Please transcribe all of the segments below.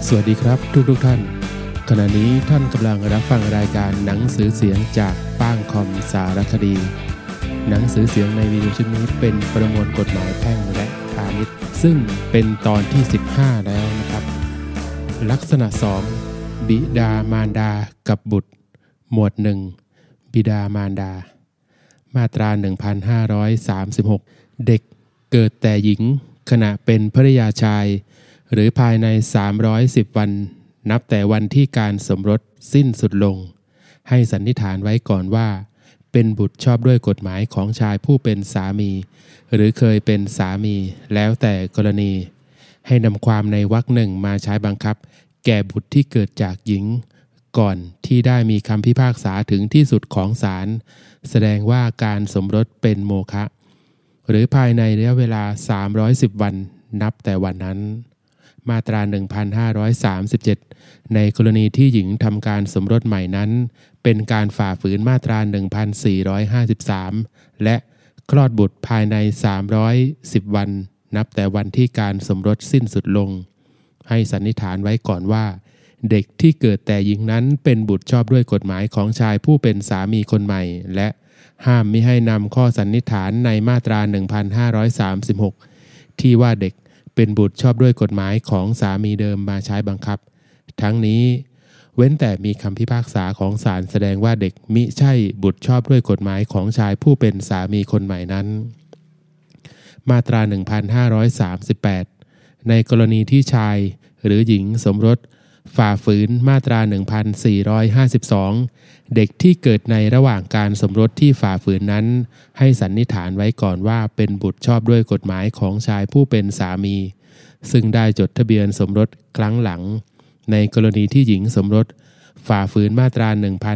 สวัสดีครับทุกท่านขณะนี้ท่านกำลังรับฟังรายการหนังสือเสียงจากป้างคอมสารคดีหนังสือเสียงในวิดีโอชุดนี้เป็นประมวลกฎหมายแพ่งและพาณิชย์ซึ่งเป็นตอนที่15แล้วนะครับลักษณะ2บิดามารดากับบุตรหมวด1บิดามารดามาตรา1536เด็กเกิดแต่หญิงขณะเป็นภริยาชายหรือภายใน310วันนับแต่วันที่การสมรสสิ้นสุดลงให้สันนิษฐานไว้ก่อนว่าเป็นบุตรชอบด้วยกฎหมายของชายผู้เป็นสามีหรือเคยเป็นสามีแล้วแต่กรณีให้นำความในวรรคหนึ่งมาใช้บังคับแก่บุตรที่เกิดจากหญิงก่อนที่ได้มีคำพิพากษาถึงที่สุดของศาลแสดงว่าการสมรสเป็นโมฆะหรือภายในระยะเวลา310วันนับแต่วันนั้นมาตรา1537ในกรณีที่หญิงทำการสมรสใหม่นั้นเป็นการฝ่าฝืนมาตรา1453และคลอดบุตรภายใน310วันนับแต่วันที่การสมรสสิ้นสุดลงให้สันนิษฐานไว้ก่อนว่าเด็กที่เกิดแต่หญิงนั้นเป็นบุตรชอบด้วยกฎหมายของชายผู้เป็นสามีคนใหม่และห้ามมิให้นำข้อสันนิษฐานในมาตรา1536ที่ว่าเด็กเป็นบุตรชอบด้วยกฎหมายของสามีเดิมมาใช้บังคับทั้งนี้เว้นแต่มีคำพิพากษาของศาลแสดงว่าเด็กมิใช่บุตรชอบด้วยกฎหมายของชายผู้เป็นสามีคนใหม่นั้นมาตรา1538ในกรณีที่ชายหรือหญิงสมรสฝ่าฝืนมาตรา1452เด็กที่เกิดในระหว่างการสมรสที่ฝ่าฝืนนั้นให้สันนิษฐานไว้ก่อนว่าเป็นบุตรชอบด้วยกฎหมายของชายผู้เป็นสามีซึ่งได้จดทะเบียนสมรสครั้งหลังในกรณีที่หญิงสมรสฝ่าฝืนมาตรา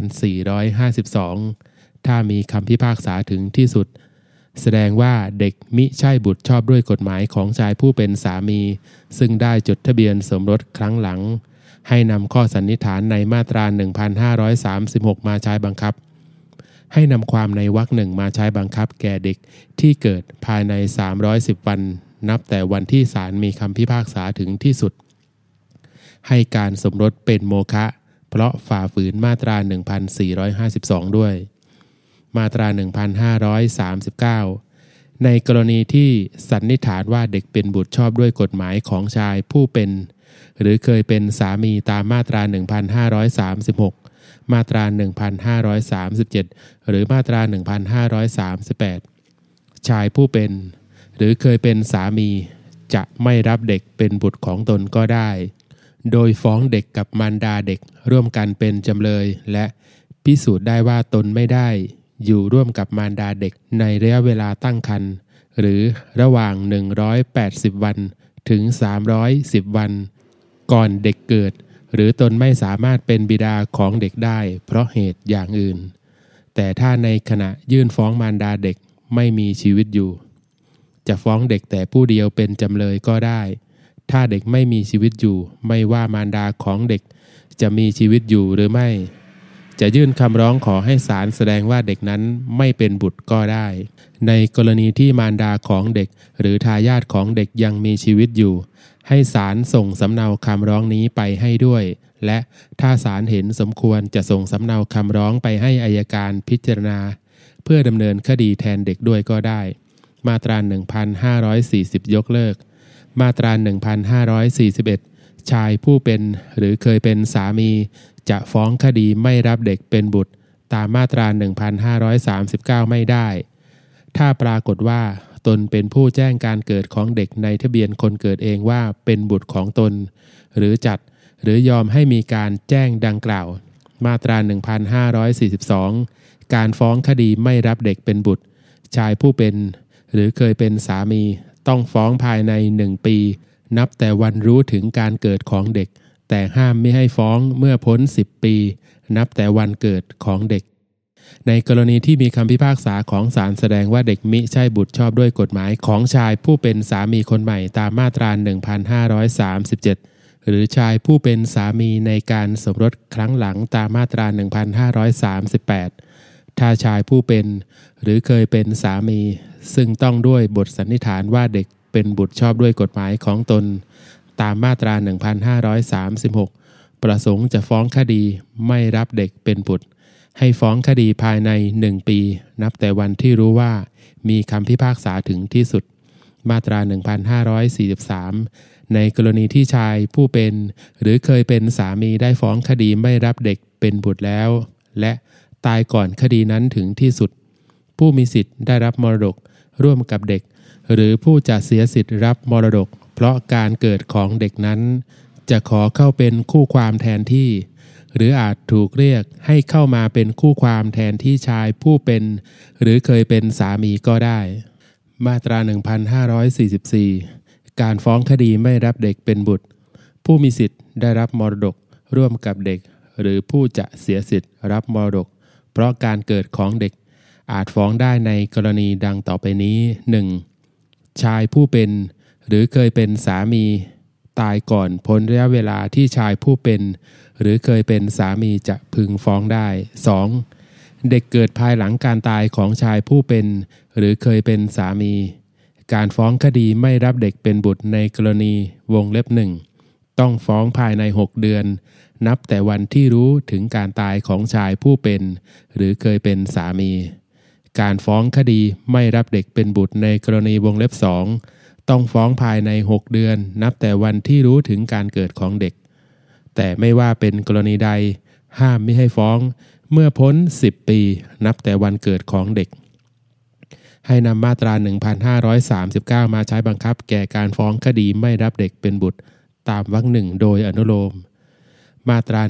1452ถ้ามีคำพิพากษาถึงที่สุดแสดงว่าเด็กมิใช่บุตรชอบด้วยกฎหมายของชายผู้เป็นสามีซึ่งได้จดทะเบียนสมรสครั้งหลังให้นำข้อสันนิษฐานในมาตรา1536มาใช้บังคับให้นำความในวรรคหนึ่งมาใช้บังคับแก่เด็กที่เกิดภายใน310วันนับแต่วันที่ศาลมีคำพิพากษาถึงที่สุดให้การสมรสเป็นโมฆะเพราะฝ่าฝืนมาตรา1452ด้วยมาตรา1539ในกรณีที่สันนิษฐานว่าเด็กเป็นบุตรชอบด้วยกฎหมายของชายผู้เป็นหรือเคยเป็นสามีตามมาตรา1536มาตรา1537หรือมาตรา1538ชายผู้เป็นหรือเคยเป็นสามีจะไม่รับเด็กเป็นบุตรของตนก็ได้โดยฟ้องเด็กกับมารดาเด็กร่วมกันเป็นจำเลยและพิสูจน์ได้ว่าตนไม่ได้อยู่ร่วมกับมารดาเด็กในระยะเวลาตั้งครรภ์หรือระหว่าง180วันถึง310วันก่อนเด็กเกิดหรือตนไม่สามารถเป็นบิดาของเด็กได้เพราะเหตุอย่างอื่นแต่ถ้าในขณะยื่นฟ้องมารดาเด็กไม่มีชีวิตอยู่จะฟ้องเด็กแต่ผู้เดียวเป็นจำเลยก็ได้ถ้าเด็กไม่มีชีวิตอยู่ไม่ว่ามารดาของเด็กจะมีชีวิตอยู่หรือไม่จะยื่นคำร้องขอให้ศาลแสดงว่าเด็กนั้นไม่เป็นบุตรก็ได้ในกรณีที่มารดาของเด็กหรือทายาทของเด็กยังมีชีวิตอยู่ให้ศาลส่งสำเนาคำร้องนี้ไปให้ด้วยและถ้าศาลเห็นสมควรจะส่งสำเนาคำร้องไปให้อัยการพิจารณาเพื่อดำเนินคดีแทนเด็กด้วยก็ได้มาตรา1540ยกเลิกมาตรา1541ชายผู้เป็นหรือเคยเป็นสามีจะฟ้องคดีไม่รับเด็กเป็นบุตรตามมาตรา1539ไม่ได้ถ้าปรากฏว่าตนเป็นผู้แจ้งการเกิดของเด็กในทะเบียนคนเกิดเองว่าเป็นบุตรของตนหรือจัดหรือยอมให้มีการแจ้งดังกล่าวมาตรา1542การฟ้องคดีไม่รับเด็กเป็นบุตรชายผู้เป็นหรือเคยเป็นสามีต้องฟ้องภายใน1ปีนับแต่วันรู้ถึงการเกิดของเด็กแต่ห้ามไม่ให้ฟ้องเมื่อพ้น10ปีนับแต่วันเกิดของเด็กในกรณีที่มีคำพิพากษาของศาลแสดงว่าเด็กมิใช่บุตรชอบด้วยกฎหมายของชายผู้เป็นสามีคนใหม่ตามมาตรา1537หรือชายผู้เป็นสามีในการสมรสครั้งหลังตามมาตรา1538ถ้าชายผู้เป็นหรือเคยเป็นสามีซึ่งต้องด้วยบทสันนิษฐานว่าเด็กเป็นบุตรชอบด้วยกฎหมายของตนตามมาตรา 1536 ประสงค์จะฟ้องคดีไม่รับเด็กเป็นบุตรให้ฟ้องคดีภายใน1 ปีนับแต่วันที่รู้ว่ามีคำพิพากษาถึงที่สุดมาตรา 1543 ในกรณีที่ชายผู้เป็นหรือเคยเป็นสามีได้ฟ้องคดีไม่รับเด็กเป็นบุตรแล้วและตายก่อนคดีนั้นถึงที่สุดผู้มีสิทธิ์ได้รับมรดกร่วมกับเด็กหรือผู้จะเสียสิทธิ์รับมรดกเพราะการเกิดของเด็กนั้นจะขอเข้าเป็นคู่ความแทนที่หรืออาจถูกเรียกให้เข้ามาเป็นคู่ความแทนที่ชายผู้เป็นหรือเคยเป็นสามีก็ได้มาตรา 1544 การฟ้องคดีไม่รับเด็กเป็นบุตรผู้มีสิทธิ์ได้รับมรดกร่วมกับเด็กหรือผู้จะเสียสิทธิ์รับมรดกเพราะการเกิดของเด็กอาจฟ้องได้ในกรณีดังต่อไปนี้ 1. ชายผู้เป็นหรือเคยเป็นสามีตายก่อนพ้นระยะเวลาที่ชายผู้เป็นหรือเคยเป็นสามีจะพึงฟ้องได้ 2. เด็กเกิดภายหลังการตายของชายผู้เป็นหรือเคยเป็นสามีการฟ้องคดีไม่รับเด็กเป็นบุตรในกรณีวงเล็บ 1ต้องฟ้องภายใน6 เดือนนับแต่วันที่รู้ถึงการตายของชายผู้เป็นหรือเคยเป็นสามีการฟ้องคดีไม่รับเด็กเป็นบุตรในกรณีวงเล็บ 2ต้องฟ้องภายใน6 เดือนนับแต่วันที่รู้ถึงการเกิดของเด็กแต่ไม่ว่าเป็นกรณีใดห้ามมิให้ฟ้องเมื่อพ้น10 ปีนับแต่วันเกิดของเด็กให้นำมาตรา 1539 มาใช้บังคับแก่การฟ้องคดีไม่รับเด็กเป็นบุตรตามวรรค 1โดยอนุโลมมาตรา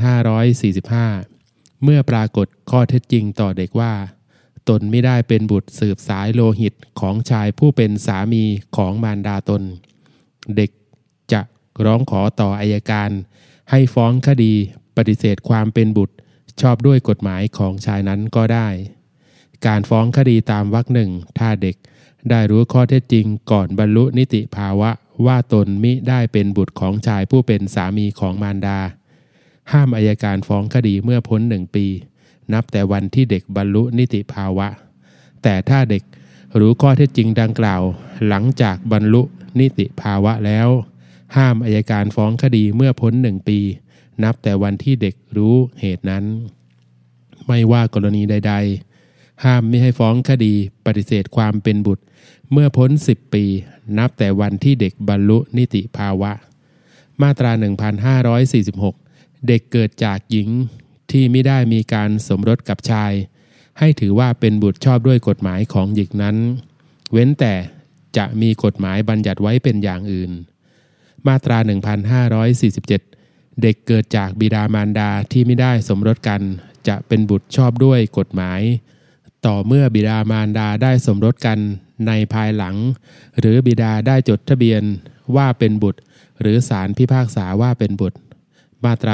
1545 เมื่อปรากฏข้อเท็จจริงต่อเด็กว่าตนไม่ได้เป็นบุตรสืบสายโลหิตของชายผู้เป็นสามีของมารดาตนเด็กจะร้องขอต่ออัยการให้ฟ้องคดีปฏิเสธความเป็นบุตรชอบด้วยกฎหมายของชายนั้นก็ได้การฟ้องคดีตามวรรค 1ถ้าเด็กได้รู้ข้อเท็จจริงก่อนบรรลุนิติภาวะว่าตนมิได้เป็นบุตรของชายผู้เป็นสามีของมารดาห้ามอัยการฟ้องคดีเมื่อพ้น1 ปีนับแต่วันที่เด็กบรรลุนิติภาวะแต่ถ้าเด็กรู้ข้อเท็จจริงดังกล่าวหลังจากบรรลุนิติภาวะแล้วห้ามอัยการฟ้องคดีเมื่อพ้น1 ปีนับแต่วันที่เด็กรู้เหตุนั้นไม่ว่ากรณีใดๆห้ามมิให้ฟ้องคดีปฏิเสธความเป็นบุตรเมื่อพ้น10 ปีนับแต่วันที่เด็กบรรลุนิติภาวะมาตรา 1546 เด็กเกิดจากหญิงที่ไม่ได้มีการสมรสกับชายให้ถือว่าเป็นบุตรชอบด้วยกฎหมายของหญิงนั้นเว้นแต่จะมีกฎหมายบัญญัติไว้เป็นอย่างอื่นมาตรา 1547 เด็กเกิดจากบิดามารดาที่ไม่ได้สมรสกันจะเป็นบุตรชอบด้วยกฎหมายต่อเมื่อบิดามารดาได้สมรสกันในภายหลังหรือบิดาได้จดทะเบียนว่าเป็นบุตรหรือศาลพิพากษาว่าเป็นบุตรมาตรา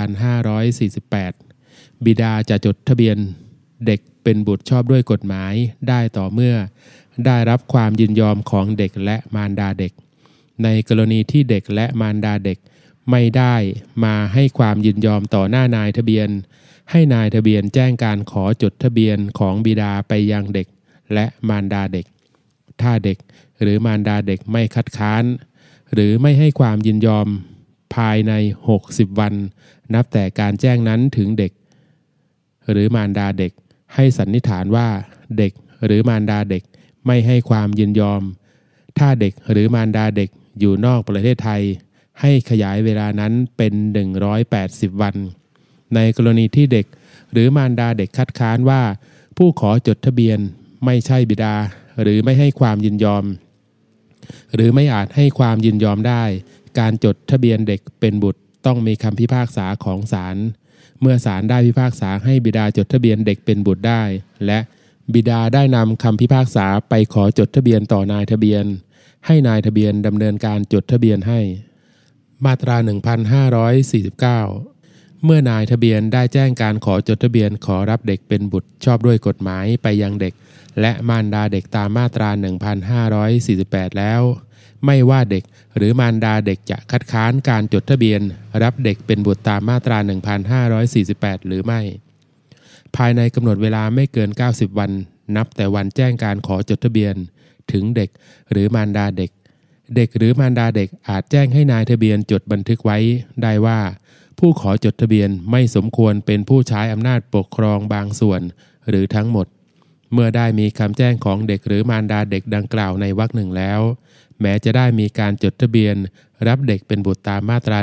1548 บิดาจะจดทะเบียนเด็กเป็นบุตรชอบด้วยกฎหมายได้ต่อเมื่อได้รับความยินยอมของเด็กและมารดาเด็กในกรณีที่เด็กและมารดาเด็กไม่ได้มาให้ความยินยอมต่อหน้านายทะเบียนให้นายทะเบียนแจ้งการขอจดทะเบียนของบิดาไปยังเด็กและมารดาเด็กถ้าเด็กหรือมารดาเด็กไม่คัดค้านหรือไม่ให้ความยินยอมภายใน60 วันนับแต่การแจ้งนั้นถึงเด็กหรือมารดาเด็กให้สันนิษฐานว่าเด็กหรือมารดาเด็กไม่ให้ความยินยอมถ้าเด็กหรือมารดาเด็กอยู่นอกประเทศไทยให้ขยายเวลานั้นเป็น180 วันในกรณีที่เด็กหรือมารดาเด็กคัดค้านว่าผู้ขอจดทะเบียนไม่ใช่บิดาหรือไม่ให้ความยินยอมหรือไม่อาจให้ความยินยอมได้การจดทะเบียนเด็กเป็นบุตรต้องมีคำพิพากษาของศาลเมื่อศาลได้พิพากษาให้บิดาจดทะเบียนเด็กเป็นบุตรได้และบิดาได้นำคำพิพากษาไปขอจดทะเบียนต่อนายทะเบียนให้นายทะเบียนดำเนินการจดทะเบียนให้มาตรา 1549 เมื่อนายทะเบียนได้แจ้งการขอจดทะเบียนขอรับเด็กเป็นบุตรชอบด้วยกฎหมายไปยังเด็กและมารดาเด็กตามมาตรา 1548 แล้วไม่ว่าเด็กหรือมารดาเด็กจะคัดค้านการจดทะเบียนรับเด็กเป็นบุตรตามมาตรา 1548 หรือไม่ภายในกำหนดเวลาไม่เกิน90 วันนับแต่วันแจ้งการขอจดทะเบียนถึงเด็กหรือมารดาเด็กเด็กหรือมารดาเด็กอาจแจ้งให้นายทะเบียนจดบันทึกไว้ได้ว่าผู้ขอจดทะเบียนไม่สมควรเป็นผู้ใช้อำนาจปกครองบางส่วนหรือทั้งหมดเมื่อได้มีคำแจ้งของเด็กหรือมารดาเด็กดังกล่าวในวรรคหนึ่งแล้วแม้จะได้มีการจดทะเบียนรับเด็กเป็นบุตรตามมาตรา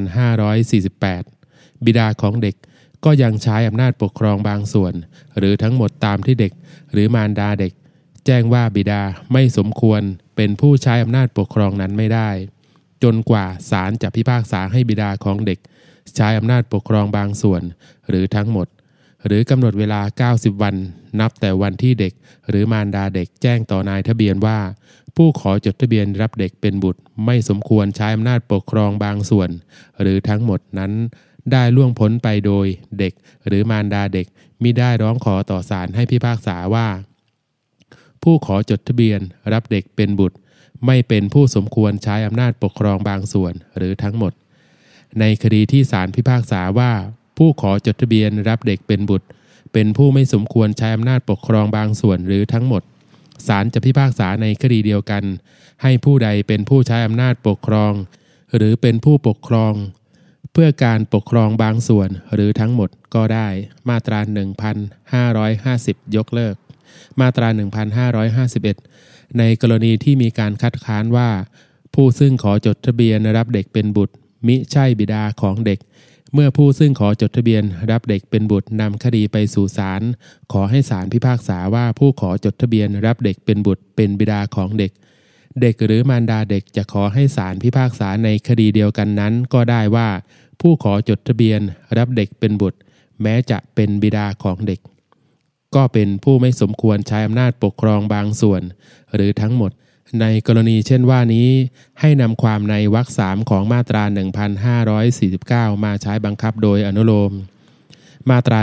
1548 บิดาของเด็กก็ยังใช้อำนาจปกครองบางส่วนหรือทั้งหมดตามที่เด็กหรือมารดาเด็กแจ้งว่าบิดาไม่สมควรเป็นผู้ใช้อำนาจปกครองนั้นไม่ได้จนกว่าศาลจะพิพากษาให้บิดาของเด็กใช้อำนาจปกครองบางส่วนหรือทั้งหมดหรือกำหนดเวลา90วันนับแต่วันที่เด็กหรือมารดาเด็กแจ้งต่อนายทะเบียนว่าผู้ขอจดทะเบียนรับเด็กเป็นบุตรไม่สมควรใช้อำนาจปกครองบางส่วนหรือทั้งหมดนั้นได้ล่วงพ้นไปโดยเด็กหรือมารดาเด็กมิได้ร้องขอต่อศาลให้พิพากษาว่าผู้ขอจดทะเบียนรับเด็กเป็นบุตรไม่เป็นผู้สมควรใช้อำนาจปกครองบางส่วนหรือทั้งหมดในคดีที่ศาลพิพากษาว่าผู้ขอจดทะเบียนรับเด็กเป็นบุตรเป็นผู้ไม่สมควรใช้อำนาจปกครองบางส่วนหรือทั้งหมดศาลจะพิพากษาในคดีเดียวกันให้ผู้ใดเป็นผู้ใช้อำนาจปกครองหรือเป็นผู้ปกครองเพื่อการปกครองบางส่วนหรือทั้งหมดก็ได้มาตรา 1550 ยกเลิกมาตรา 1551 ในกรณีที่มีการคัดค้านว่าผู้ซึ่งขอจดทะเบียนรับเด็กเป็นบุตรมิใช่บิดาของเด็กเมื่อผู้ซึ่งขอจดทะเบียนรับเด็กเป็นบุตรนำคดีไปสู่ศาลขอให้ศาลพิพากษาว่าผู้ขอจดทะเบียนรับเด็กเป็นบุตรเป็นบิดาของเด็กเด็กหรือมารดาเด็กจะขอให้ศาลพิพากษาในคดีเดียวกันนั้นก็ได้ว่าผู้ขอจดทะเบียนรับเด็กเป็นบุตรแม้จะเป็นบิดาของเด็กก็เป็นผู้ไม่สมควรใช้อำนาจปกครองบางส่วนหรือทั้งหมดในกรณีเช่นว่านี้ให้นำความในวรรค 3ของมาตรา 1549 มาใช้บังคับโดยอนุโลมมาตรา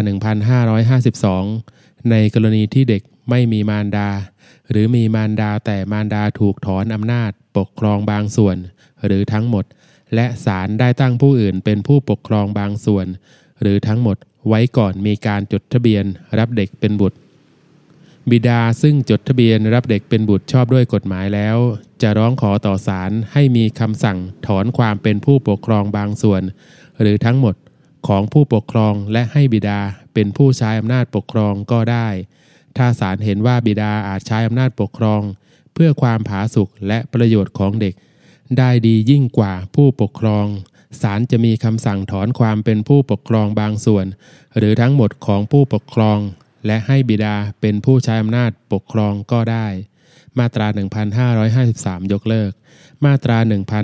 1552 ในกรณีที่เด็กไม่มีมารดาหรือมีมารดาแต่มารดาถูกถอนอำนาจปกครองบางส่วนหรือทั้งหมดและศาลได้ตั้งผู้อื่นเป็นผู้ปกครองบางส่วนหรือทั้งหมดไว้ก่อนมีการจดทะเบียนรับเด็กเป็นบุตรบิดาซึ่งจดทะเบียนรับเด็กเป็นบุตรชอบด้วยกฎหมายแล้วจะร้องขอต่อศาลให้มีคำสั่งถอนความเป็นผู้ปกครองบางส่วนหรือทั้งหมดของผู้ปกครองและให้บิดาเป็นผู้ใช้อำนาจปกครองก็ได้ถ้าศาลเห็นว่าบิดาอาจใช้อำนาจปกครองเพื่อความผาสุกและประโยชน์ของเด็กได้ดียิ่งกว่าผู้ปกครองศาลจะมีคำสั่งถอนความเป็นผู้ปกครองบางส่วนหรือทั้งหมดของผู้ปกครองและให้บิดาเป็นผู้ใช้อำนาจปกครองก็ได้มาตรา 1553 ยกเลิกมาตรา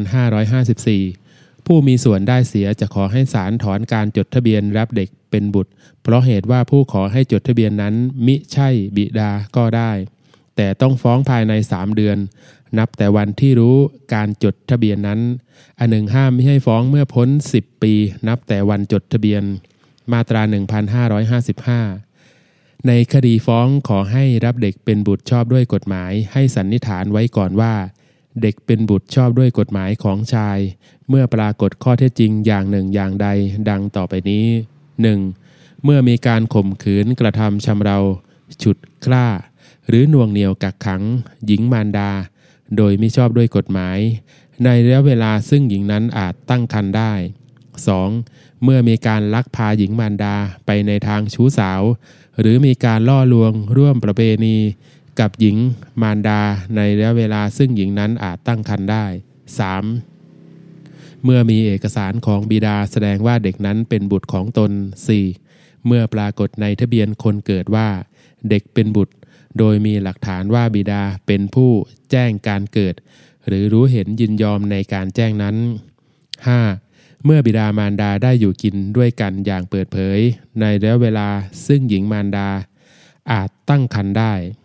1554 ผู้มีส่วนได้เสียจะขอให้ศาลถอนการจดทะเบียนรับเด็กเป็นบุตรเพราะเหตุว่าผู้ขอให้จดทะเบียนนั้นมิใช่บิดาก็ได้แต่ต้องฟ้องภายใน3เดือนนับแต่วันที่รู้การจดทะเบียนนั้นอันหนึ่งห้ามไม่ให้ฟ้องเมื่อพ้น10ปีนับแต่วันจดทะเบียนมาตรา 1555 ในคดีฟ้องขอให้รับเด็กเป็นบุตรชอบด้วยกฎหมายให้สันนิษฐานไว้ก่อนว่าเด็กเป็นบุตรชอบด้วยกฎหมายของชายเมื่อปรากฏข้อเท็จจริงอย่างหนึ่งอย่างใดดังต่อไปนี้ 1. เมื่อมีการข่มขืนกระทำชำเราฉุดคล้าหรือหน่วงเหนี่ยวกักขังหญิงมารดาโดยมิชอบด้วยกฎหมายในระยะเวลาซึ่งหญิงนั้นอาจตั้งครรภ์ได้ 2. เมื่อมีการลักพาหญิงมารดาไปในทางชู้สาวหรือมีการล่อลวงร่วมประเพณีกับหญิงมารดาในระยะเวลาซึ่งหญิงนั้นอาจตั้งครรภ์ได้ 3. เมื่อมีเอกสารของบิดาแสดงว่าเด็กนั้นเป็นบุตรของตน 4. เมื่อปรากฏในทะเบียนคนเกิดว่าเด็กเป็นบุตรโดยมีหลักฐานว่าบิดาเป็นผู้แจ้งการเกิดหรือรู้เห็นยินยอมในการแจ้งนั้น 5. เมื่อบิดามารดาได้อยู่กินด้วยกันอย่างเปิดเผยในระยะเวลาซึ่งหญิงมารดาอาจตั้งครรภ์ได้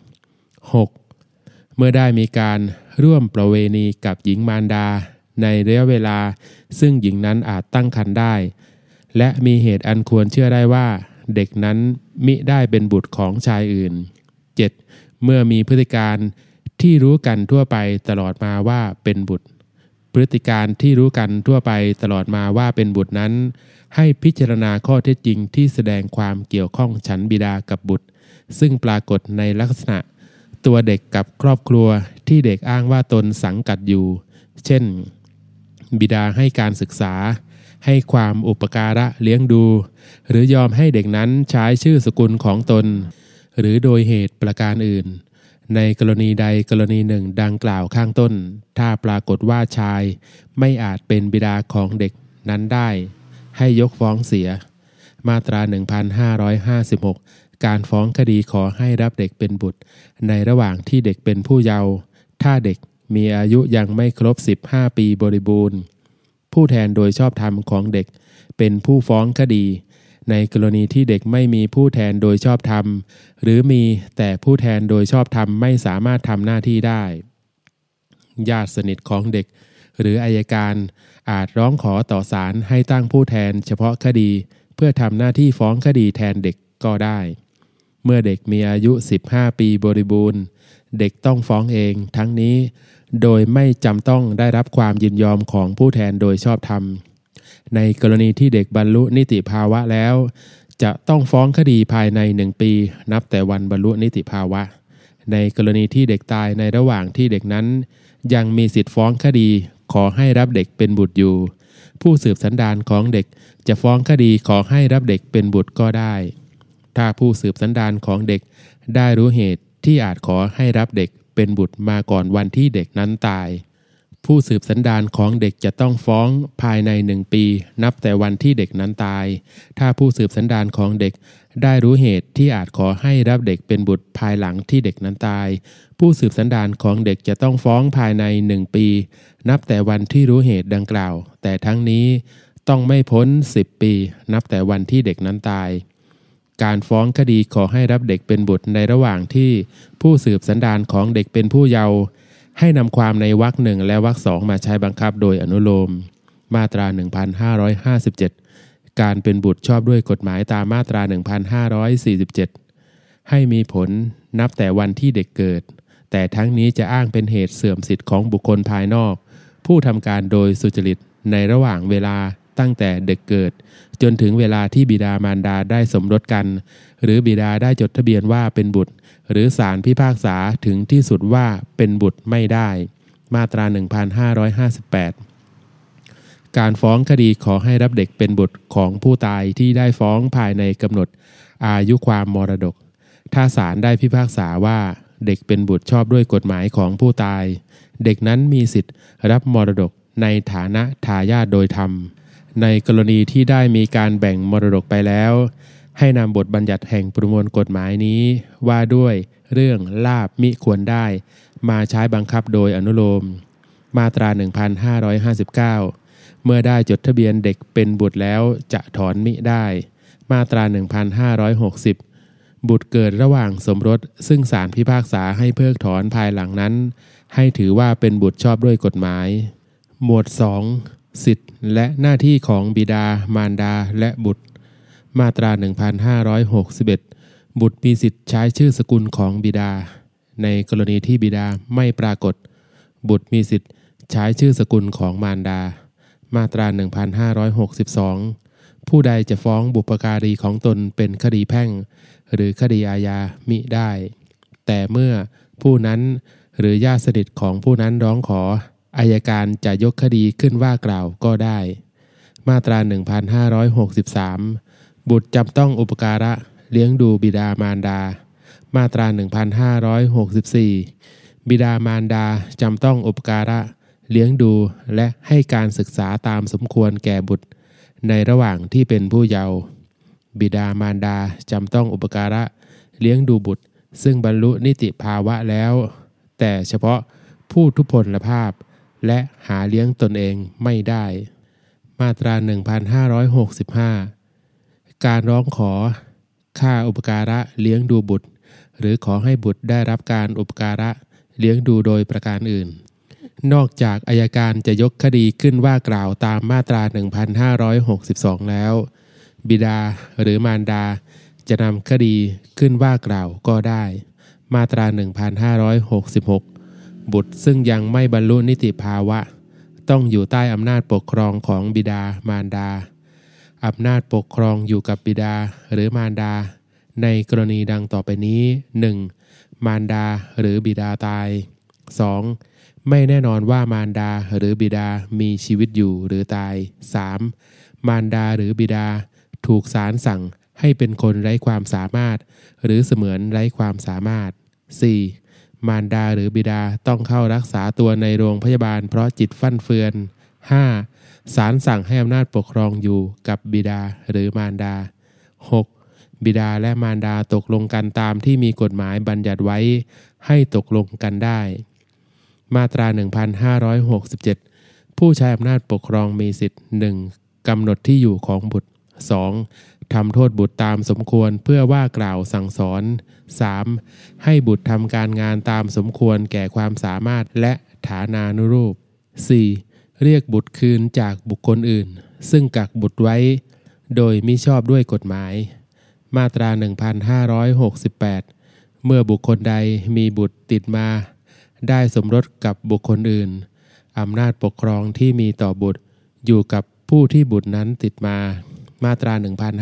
6. เมื่อได้มีการร่วมประเวณีกับหญิงมารดาในระยะเวลาซึ่งหญิงนั้นอาจตั้งครรภ์ได้และมีเหตุอันควรเชื่อได้ว่าเด็กนั้นมิได้เป็นบุตรของชายอื่น 7. เมื่อมีพฤติการที่รู้กันทั่วไปตลอดมาว่าเป็นบุตรพฤติการที่รู้กันทั่วไปตลอดมาว่าเป็นบุตรนั้นให้พิจารณาข้อเท็จจริงที่แสดงความเกี่ยวข้องฉันบิดากับบุตรซึ่งปรากฏในลักษณะตัวเด็กกับครอบครัวที่เด็กอ้างว่าตนสังกัดอยู่เช่นบิดาให้การศึกษาให้ความอุปการะเลี้ยงดูหรือยอมให้เด็กนั้นใช้ชื่อสกุลของตนหรือโดยเหตุประการอื่นในกรณีใดกรณีหนึ่งดังกล่าวข้างต้นถ้าปรากฏว่าชายไม่อาจเป็นบิดาของเด็กนั้นได้ให้ยกฟ้องเสียมาตรา 1556 การฟ้องคดีขอให้รับเด็กเป็นบุตรในระหว่างที่เด็กเป็นผู้เยาว์ถ้าเด็กมีอายุยังไม่ครบ15 ปีบริบูรณ์ผู้แทนโดยชอบธรรมของเด็กเป็นผู้ฟ้องคดีในกรณีที่เด็กไม่มีผู้แทนโดยชอบธรรมหรือมีแต่ผู้แทนโดยชอบธรรมไม่สามารถทำหน้าที่ได้ญาติสนิทของเด็กหรืออัยการอาจร้องขอต่อศาลให้ตั้งผู้แทนเฉพาะคดีเพื่อทำหน้าที่ฟ้องคดีแทนเด็กก็ได้เมื่อเด็กมีอายุ15 ปีบริบูรณ์เด็กต้องฟ้องเองทั้งนี้โดยไม่จำต้องได้รับความยินยอมของผู้แทนโดยชอบธรรมในกรณีที่เด็กบรรลุนิติภาวะแล้วจะต้องฟ้องคดีภายใน1 ปีนับแต่วันบรรลุนิติภาวะในกรณีที่เด็กตายในระหว่างที่เด็กนั้นยังมีสิทธิฟ้องคดีขอให้รับเด็กเป็นบุตรอยู่ผู้สืบสันดานของเด็กจะฟ้องคดีขอให้รับเด็กเป็นบุตรก็ได้ถ้าผู้สืบสันดานของเด็กได้รู้เหตุที่อาจขอให้รับเด็กเป็นบุตรมาก่อนวันที่เด็กนั้นตายผู้สืบสันดานของเด็กจะต้องฟ้องภายใน1 ปีนับแต่วันที่เด็กนั้นตายถ้าผู้สืบสันดานของเด็กได้รู้เหตุที่อาจขอให้รับเด็กเป็นบุตรภายหลังที่เด็กนั้นตายผู้สืบสันดานของเด็กจะต้องฟ้องภายใน1 ปีนับแต่วันที่รู้เหตุดังกล่าวแต่ทั้งนี้ต้องไม่พ้น10 ปีนับแต่วันที่เด็กนั้นตายการฟ้องคดีขอให้รับเด็กเป็นบุตรในระหว่างที่ผู้สืบสันดานของเด็กเป็นผู้เยาว์ให้นำความในวรรค 1และวรรค 2มาใช้บังคับโดยอนุโลมมาตรา 1557 การเป็นบุตรชอบด้วยกฎหมายตามมาตรา 1547 ให้มีผลนับแต่วันที่เด็กเกิดแต่ทั้งนี้จะอ้างเป็นเหตุเสื่อมสิทธิของบุคคลภายนอกผู้ทำการโดยสุจริตในระหว่างเวลาตั้งแต่เด็กเกิดจนถึงเวลาที่บิดามารดาได้สมรสกันหรือบิดาได้จดทะเบียนว่าเป็นบุตรหรือศาลพิพากษาถึงที่สุดว่าเป็นบุตรไม่ได้มาตรา 1558 การฟ้องคดีขอให้รับเด็กเป็นบุตรของผู้ตายที่ได้ฟ้องภายในกำหนดอายุความมรดกถ้าศาลได้พิพากษาว่าเด็กเป็นบุตรชอบด้วยกฎหมายของผู้ตายเด็กนั้นมีสิทธิ์รับมรดกในฐานะทายาทโดยธรรมในกรณีที่ได้มีการแบ่งมรดกไปแล้วให้นำบทบัญญัติแห่งประมวลกฎหมายนี้ว่าด้วยเรื่องลาภมิควรได้มาใช้บังคับโดยอนุโลมมาตรา 1559 เมื่อได้จดทะเบียนเด็กเป็นบุตรแล้วจะถอนมิได้มาตรา 1560 บุตรเกิดระหว่างสมรสซึ่งศาลพิพากษาให้เพิกถอนภายหลังนั้นให้ถือว่าเป็นบุตรชอบด้วยกฎหมายหมวด 2 สิทธิและหน้าที่ของบิดามารดาและบุตรมาตรา 1561 บุตรมีสิทธิ์ใช้ชื่อสกุลของบิดาในกรณีที่บิดาไม่ปรากฏบุตรมีสิทธิ์ใช้ชื่อสกุลของมารดามาตรา 1562 ผู้ใดจะฟ้องบุพการีของตนเป็นคดีแพ่งหรือคดีอาญามิได้แต่เมื่อผู้นั้นหรือญาติสนิทของผู้นั้นร้องขออัยการจะยกคดีขึ้นว่ากล่าวก็ได้มาตรา 1563 บุตรจำต้องอุปการะเลี้ยงดูบิดามารดามาตรา 1564 บิดามารดาจำต้องอุปการะเลี้ยงดูและให้การศึกษาตามสมควรแก่บุตรในระหว่างที่เป็นผู้เยาว์บิดามารดาจำต้องอุปการะเลี้ยงดูบุตรซึ่งบรรลุนิติภาวะแล้วแต่เฉพาะผู้ทุพพลภาพและหาเลี้ยงตนเองไม่ได้มาตรา 1565 การร้องขอค่าอุปการะเลี้ยงดูบุตรหรือขอให้บุตรได้รับการอุปการะเลี้ยงดูโดยประการอื่นนอกจากอัยการจะยกคดีขึ้นว่ากล่าวตามมาตรา 1562 แล้วบิดาหรือมารดาจะนำคดีขึ้นว่ากล่าวก็ได้มาตรา 1566 บุตรซึ่งยังไม่บรรลุนิติภาวะต้องอยู่ใต้อำนาจปกครองของบิดามารดาอำนาจปกครองอยู่กับบิดาหรือมารดาในกรณีดังต่อไปนี้ 1. มารดาหรือบิดาตาย 2. ไม่แน่นอนว่ามารดาหรือบิดามีชีวิตอยู่หรือตาย 3. มารดาหรือบิดาถูกศาลสั่งให้เป็นคนไร้ความสามารถหรือเสมือนไร้ความสามารถ 4. มารดาหรือบิดาต้องเข้ารักษาตัวในโรงพยาบาลเพราะจิตฟั่นเฟือน 5. ศาลสั่งให้อำนาจปกครองอยู่กับบิดาหรือมารดา 6. บิดาและมารดาตกลงกันตามที่มีกฎหมายบัญญัติไว้ให้ตกลงกันได้มาตรา 1567 ผู้ใช้อำนาจปกครองมีสิทธิ์ 1. กำหนดที่อยู่ของบุตร 2. ทำโทษบุตรตามสมควรเพื่อว่ากล่าวสั่งสอน 3. ให้บุตรทำการงานตามสมควรแก่ความสามารถและฐานานุรูป 4. เรียกบุตรคืนจากบุคคลอื่นซึ่งกักบุตรไว้โดยมิชอบด้วยกฎหมายมาตรา 1568 เมื่อบุคคลใดมีบุตรติดมาได้สมรสกับบุคคลอื่นอำนาจปกครองที่มีต่อบุตรอยู่กับผู้ที่บุตรนั้นติดมามาตรา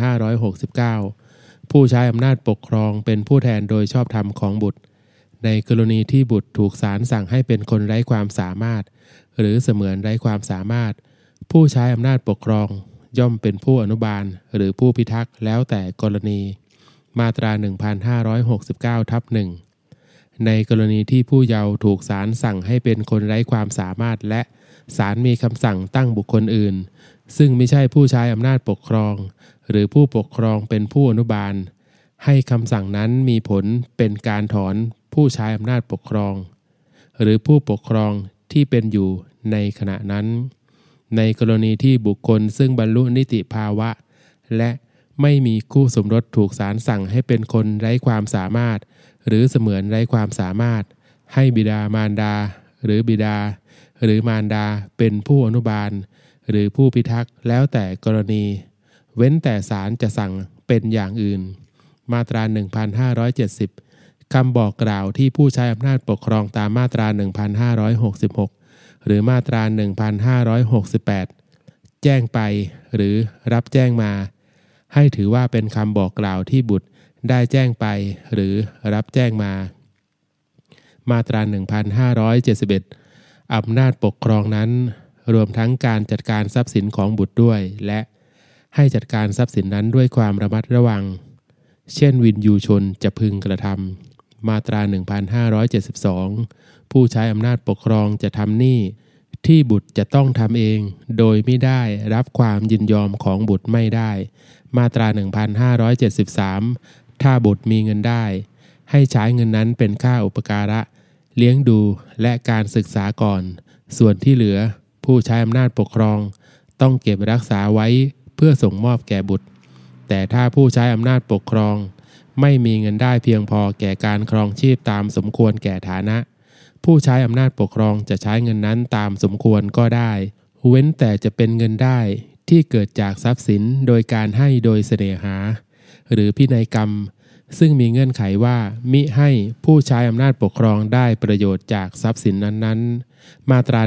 1569 ผู้ใช้อำนาจปกครองเป็นผู้แทนโดยชอบธรรมของบุตรในกรณีที่บุตรถูกศาลสั่งให้เป็นคนไร้ความสามารถหรือเสมือนไร้ความสามารถผู้ใช้อำนาจปกครองย่อมเป็นผู้อนุบาลหรือผู้พิทักษ์แล้วแต่กรณีมาตรา 1569/1 ในกรณีที่ผู้เยาว์ถูกศาลสั่งให้เป็นคนไร้ความสามารถและศาลมีคำสั่งตั้งบุคคลอื่นซึ่งไม่ใช่ผู้ใช้อำนาจปกครองหรือผู้ปกครองเป็นผู้อนุบาลให้คำสั่งนั้นมีผลเป็นการถอนผู้ใช้อำนาจปกครองหรือผู้ปกครองที่เป็นอยู่ในขณะนั้นในกรณีที่บุคคลซึ่งบรรลุนิติภาวะและไม่มีคู่สมรสถูกศาลสั่งให้เป็นคนไร้ความสามารถหรือเสมือนไร้ความสามารถให้บิดามารดาหรือบิดาหรือมารดาเป็นผู้อนุบาลหรือผู้พิทักษ์แล้วแต่กรณีเว้นแต่ศาลจะสั่งเป็นอย่างอื่นมาตรา 1570 คำบอกกล่าวที่ผู้ใช้อำนาจปกครองตามมาตรา 1566 หรือมาตรา 1568 แจ้งไปหรือรับแจ้งมาให้ถือว่าเป็นคำบอกกล่าวที่บุตรได้แจ้งไปหรือรับแจ้งมามาตรา 1571 อำนาจปกครองนั้นรวมทั้งการจัดการทรัพย์สินของบุตรด้วยและให้จัดการทรัพย์สินนั้นด้วยความระมัดระวังเช่นวินยูชนจะพึงกระทำมาตรา 1572 ผู้ใช้อำนาจปกครองจะทำหนี้ที่บุตรจะต้องทำเองโดยไม่ได้รับความยินยอมของบุตรไม่ได้มาตรา 1573 ถ้าบุตรมีเงินได้ให้ใช้เงินนั้นเป็นค่าอุปการะเลี้ยงดูและการศึกษาก่อนส่วนที่เหลือผู้ใช้อำนาจปกครองต้องเก็บรักษาไว้เพื่อส่งมอบแก่บุตรแต่ถ้าผู้ใช้อำนาจปกครองไม่มีเงินได้เพียงพอแก่การครองชีพตามสมควรแก่ฐานะผู้ใช้อำนาจปกครองจะใช้เงินนั้นตามสมควรก็ได้เว้นแต่จะเป็นเงินได้ที่เกิดจากทรัพย์สินโดยการให้โดยเสน่หาหรือพินัยกรรมซึ่งมีเงื่อนไขว่ามิให้ผู้ใช้อำนาจปกครองได้ประโยชน์จากทรัพย์สินนั้นๆมาตรา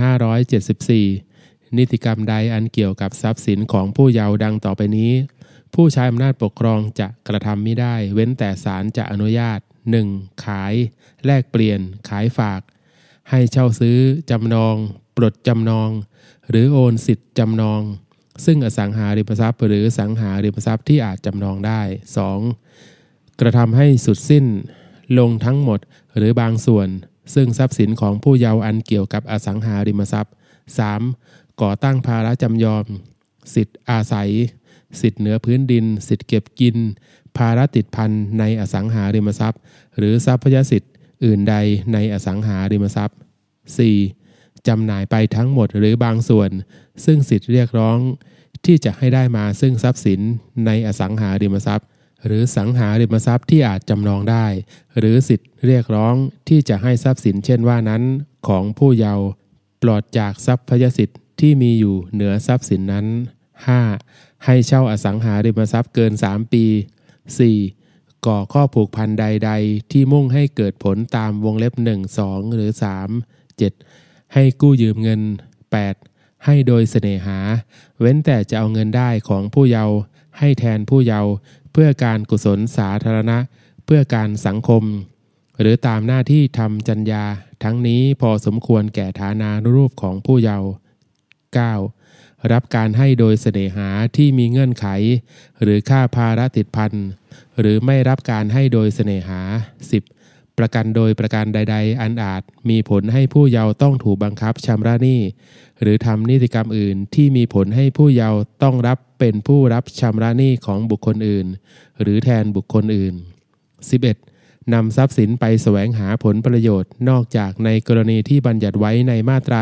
1574 นิติกรรมใดอันเกี่ยวกับทรัพย์สินของผู้เยาว์ดังต่อไปนี้ผู้ใช้อำนาจปกครองจะกระทำมิได้เว้นแต่ศาลจะอนุญาต 1. ขายแลกเปลี่ยนขายฝากให้เช่าซื้อจำนองปลดจำนองหรือโอนสิทธิ์จำนองซึ่งอสังหาริมทรัพย์หรือสังหาริมทรัพย์ที่อาจจำนองได้ 2. กระทำให้สุดสิ้นลงทั้งหมดหรือบางส่วนซึ่งทรัพย์สินของผู้เยาว์อันเกี่ยวกับอสังหาริมทรัพย์ 3. ก่อตั้งภาระจำยอมสิทธิ์อาศัยสิทธิ์เหนือพื้นดินสิทธิ์เก็บกินภาระติดพันในอสังหาริมทรัพย์หรือทรัพยสิทธิ์อื่นใดในอสังหาริมทรัพย์ 4. จำหน่ายไปทั้งหมดหรือบางส่วนซึ่งสิทธิ์เรียกร้องที่จะให้ได้มาซึ่งทรัพย์สินในอสังหาริมทรัพย์หรือสังหาริมทรัพย์ที่อาจจำนองได้หรือสิทธิ์เรียกร้องที่จะให้ทรัพย์สินเช่นว่านั้นของผู้เยาว์ปลอดจากทรัพยสิทธิ์ที่มีอยู่เหนือทรัพย์สินนั้น 5. ให้เช่าอสังหาริมทรัพย์เกิน3 ปี 4. ก่อข้อผูกพันใดๆที่มุ่งให้เกิดผลตามวงเล็บ 1, 2 หรือ 3 7. ให้กู้ยืมเงิน 8. ให้โดยเสน่หาเว้นแต่จะเอาเงินได้ของผู้เยาว์ให้แทนผู้เยาว์เพื่อการกุศลสาธารณะเพื่อการสังคมหรือตามหน้าที่ทำจรรยาทั้งนี้พอสมควรแก่ฐานานุรูปของผู้เยาว์ 9. รับการให้โดยเสน่หาที่มีเงื่อนไขหรือค่าภาระติดพันหรือไม่รับการให้โดยเสน่หา 10. ประกันโดยประการใดๆอันอาจมีผลให้ผู้เยาว์ต้องถูกบังคับชำระหนี้หรือทำนิติกรรมอื่นที่มีผลให้ผู้เยาว์ต้องรับเป็นผู้รับชำระหนี้ของบุคคลอื่นหรือแทนบุคคลอื่น 11. นำทรัพย์สินไปแสวงหาผลประโยชน์นอกจากในกรณีที่บัญญัติไว้ในมาตรา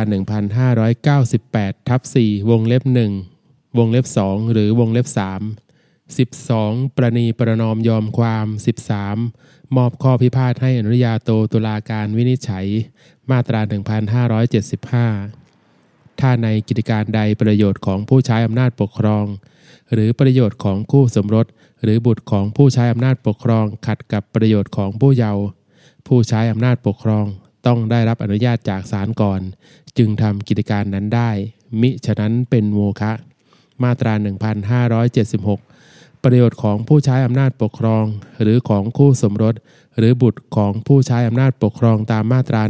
1598/4 วงเล็บ 1 วงเล็บ 2 หรือวงเล็บ 3 12. ประนีประนอมยอมความ 13. มอบข้อพิพาทให้อนุญาโตตุลาการวินิจฉัยมาตรา 1575 ถ้าในกิจการใดประโยชน์ของผู้ใช้อำนาจปกครองหรือประโยชน์ของคู่สมรสหรือบุตรของผู้ใช้อำนาจปกครองขัดกับประโยชน์ของผู้เยาว์ผู้ใช้อำนาจปกครองต้องได้รับอนุญาตจากศาลก่อนจึงทำกิจการนั้นได้มิฉะนั้นเป็นโมฆะมาตรา 1576 ประโยชน์ของผู้ใช้อำนาจปกครองหรือของคู่สมรสหรือบุตรของผู้ใช้อำนาจปกครองตามมาตรา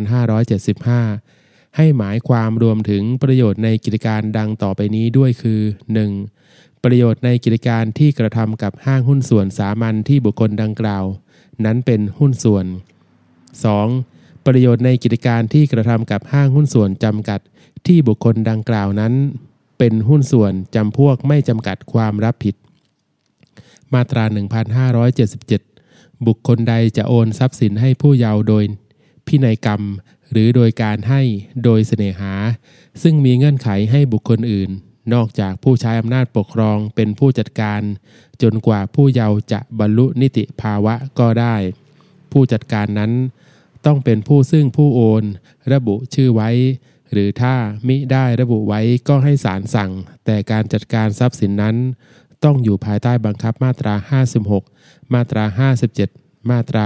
1575 ให้หมายความรวมถึงประโยชน์ในกิจการดังต่อไปนี้ด้วยคือ 1. ประโยชน์ในกิจการที่กระทำกับห้างหุ้นส่วนสามัญที่บุคคลดังกล่าวนั้นเป็นหุ้นส่วน 2. ประโยชน์ในกิจการที่กระทำกับห้างหุ้นส่วนจำกัดที่บุคคลดังกล่าวนั้นเป็นหุ้นส่วนจำพวกไม่จำกัดความรับผิดมาตรา 1577 บุคคลใดจะโอนทรัพย์สินให้ผู้เยาว์โดยพินัยกรรมหรือโดยการให้โดยเสน่หาซึ่งมีเงื่อนไขให้บุคคลอื่นนอกจากผู้ใช้อำนาจปกครองเป็นผู้จัดการจนกว่าผู้เยาว์จะบรรลุนิติภาวะก็ได้ผู้จัดการนั้นต้องเป็นผู้ซึ่งผู้โอนระบุชื่อไว้หรือถ้ามิได้ระบุไว้ก็ให้ศาลสั่งแต่การจัดการทรัพย์สินนั้นต้องอยู่ภายใต้บังคับมาตรา 56 มาตรา 57 มาตรา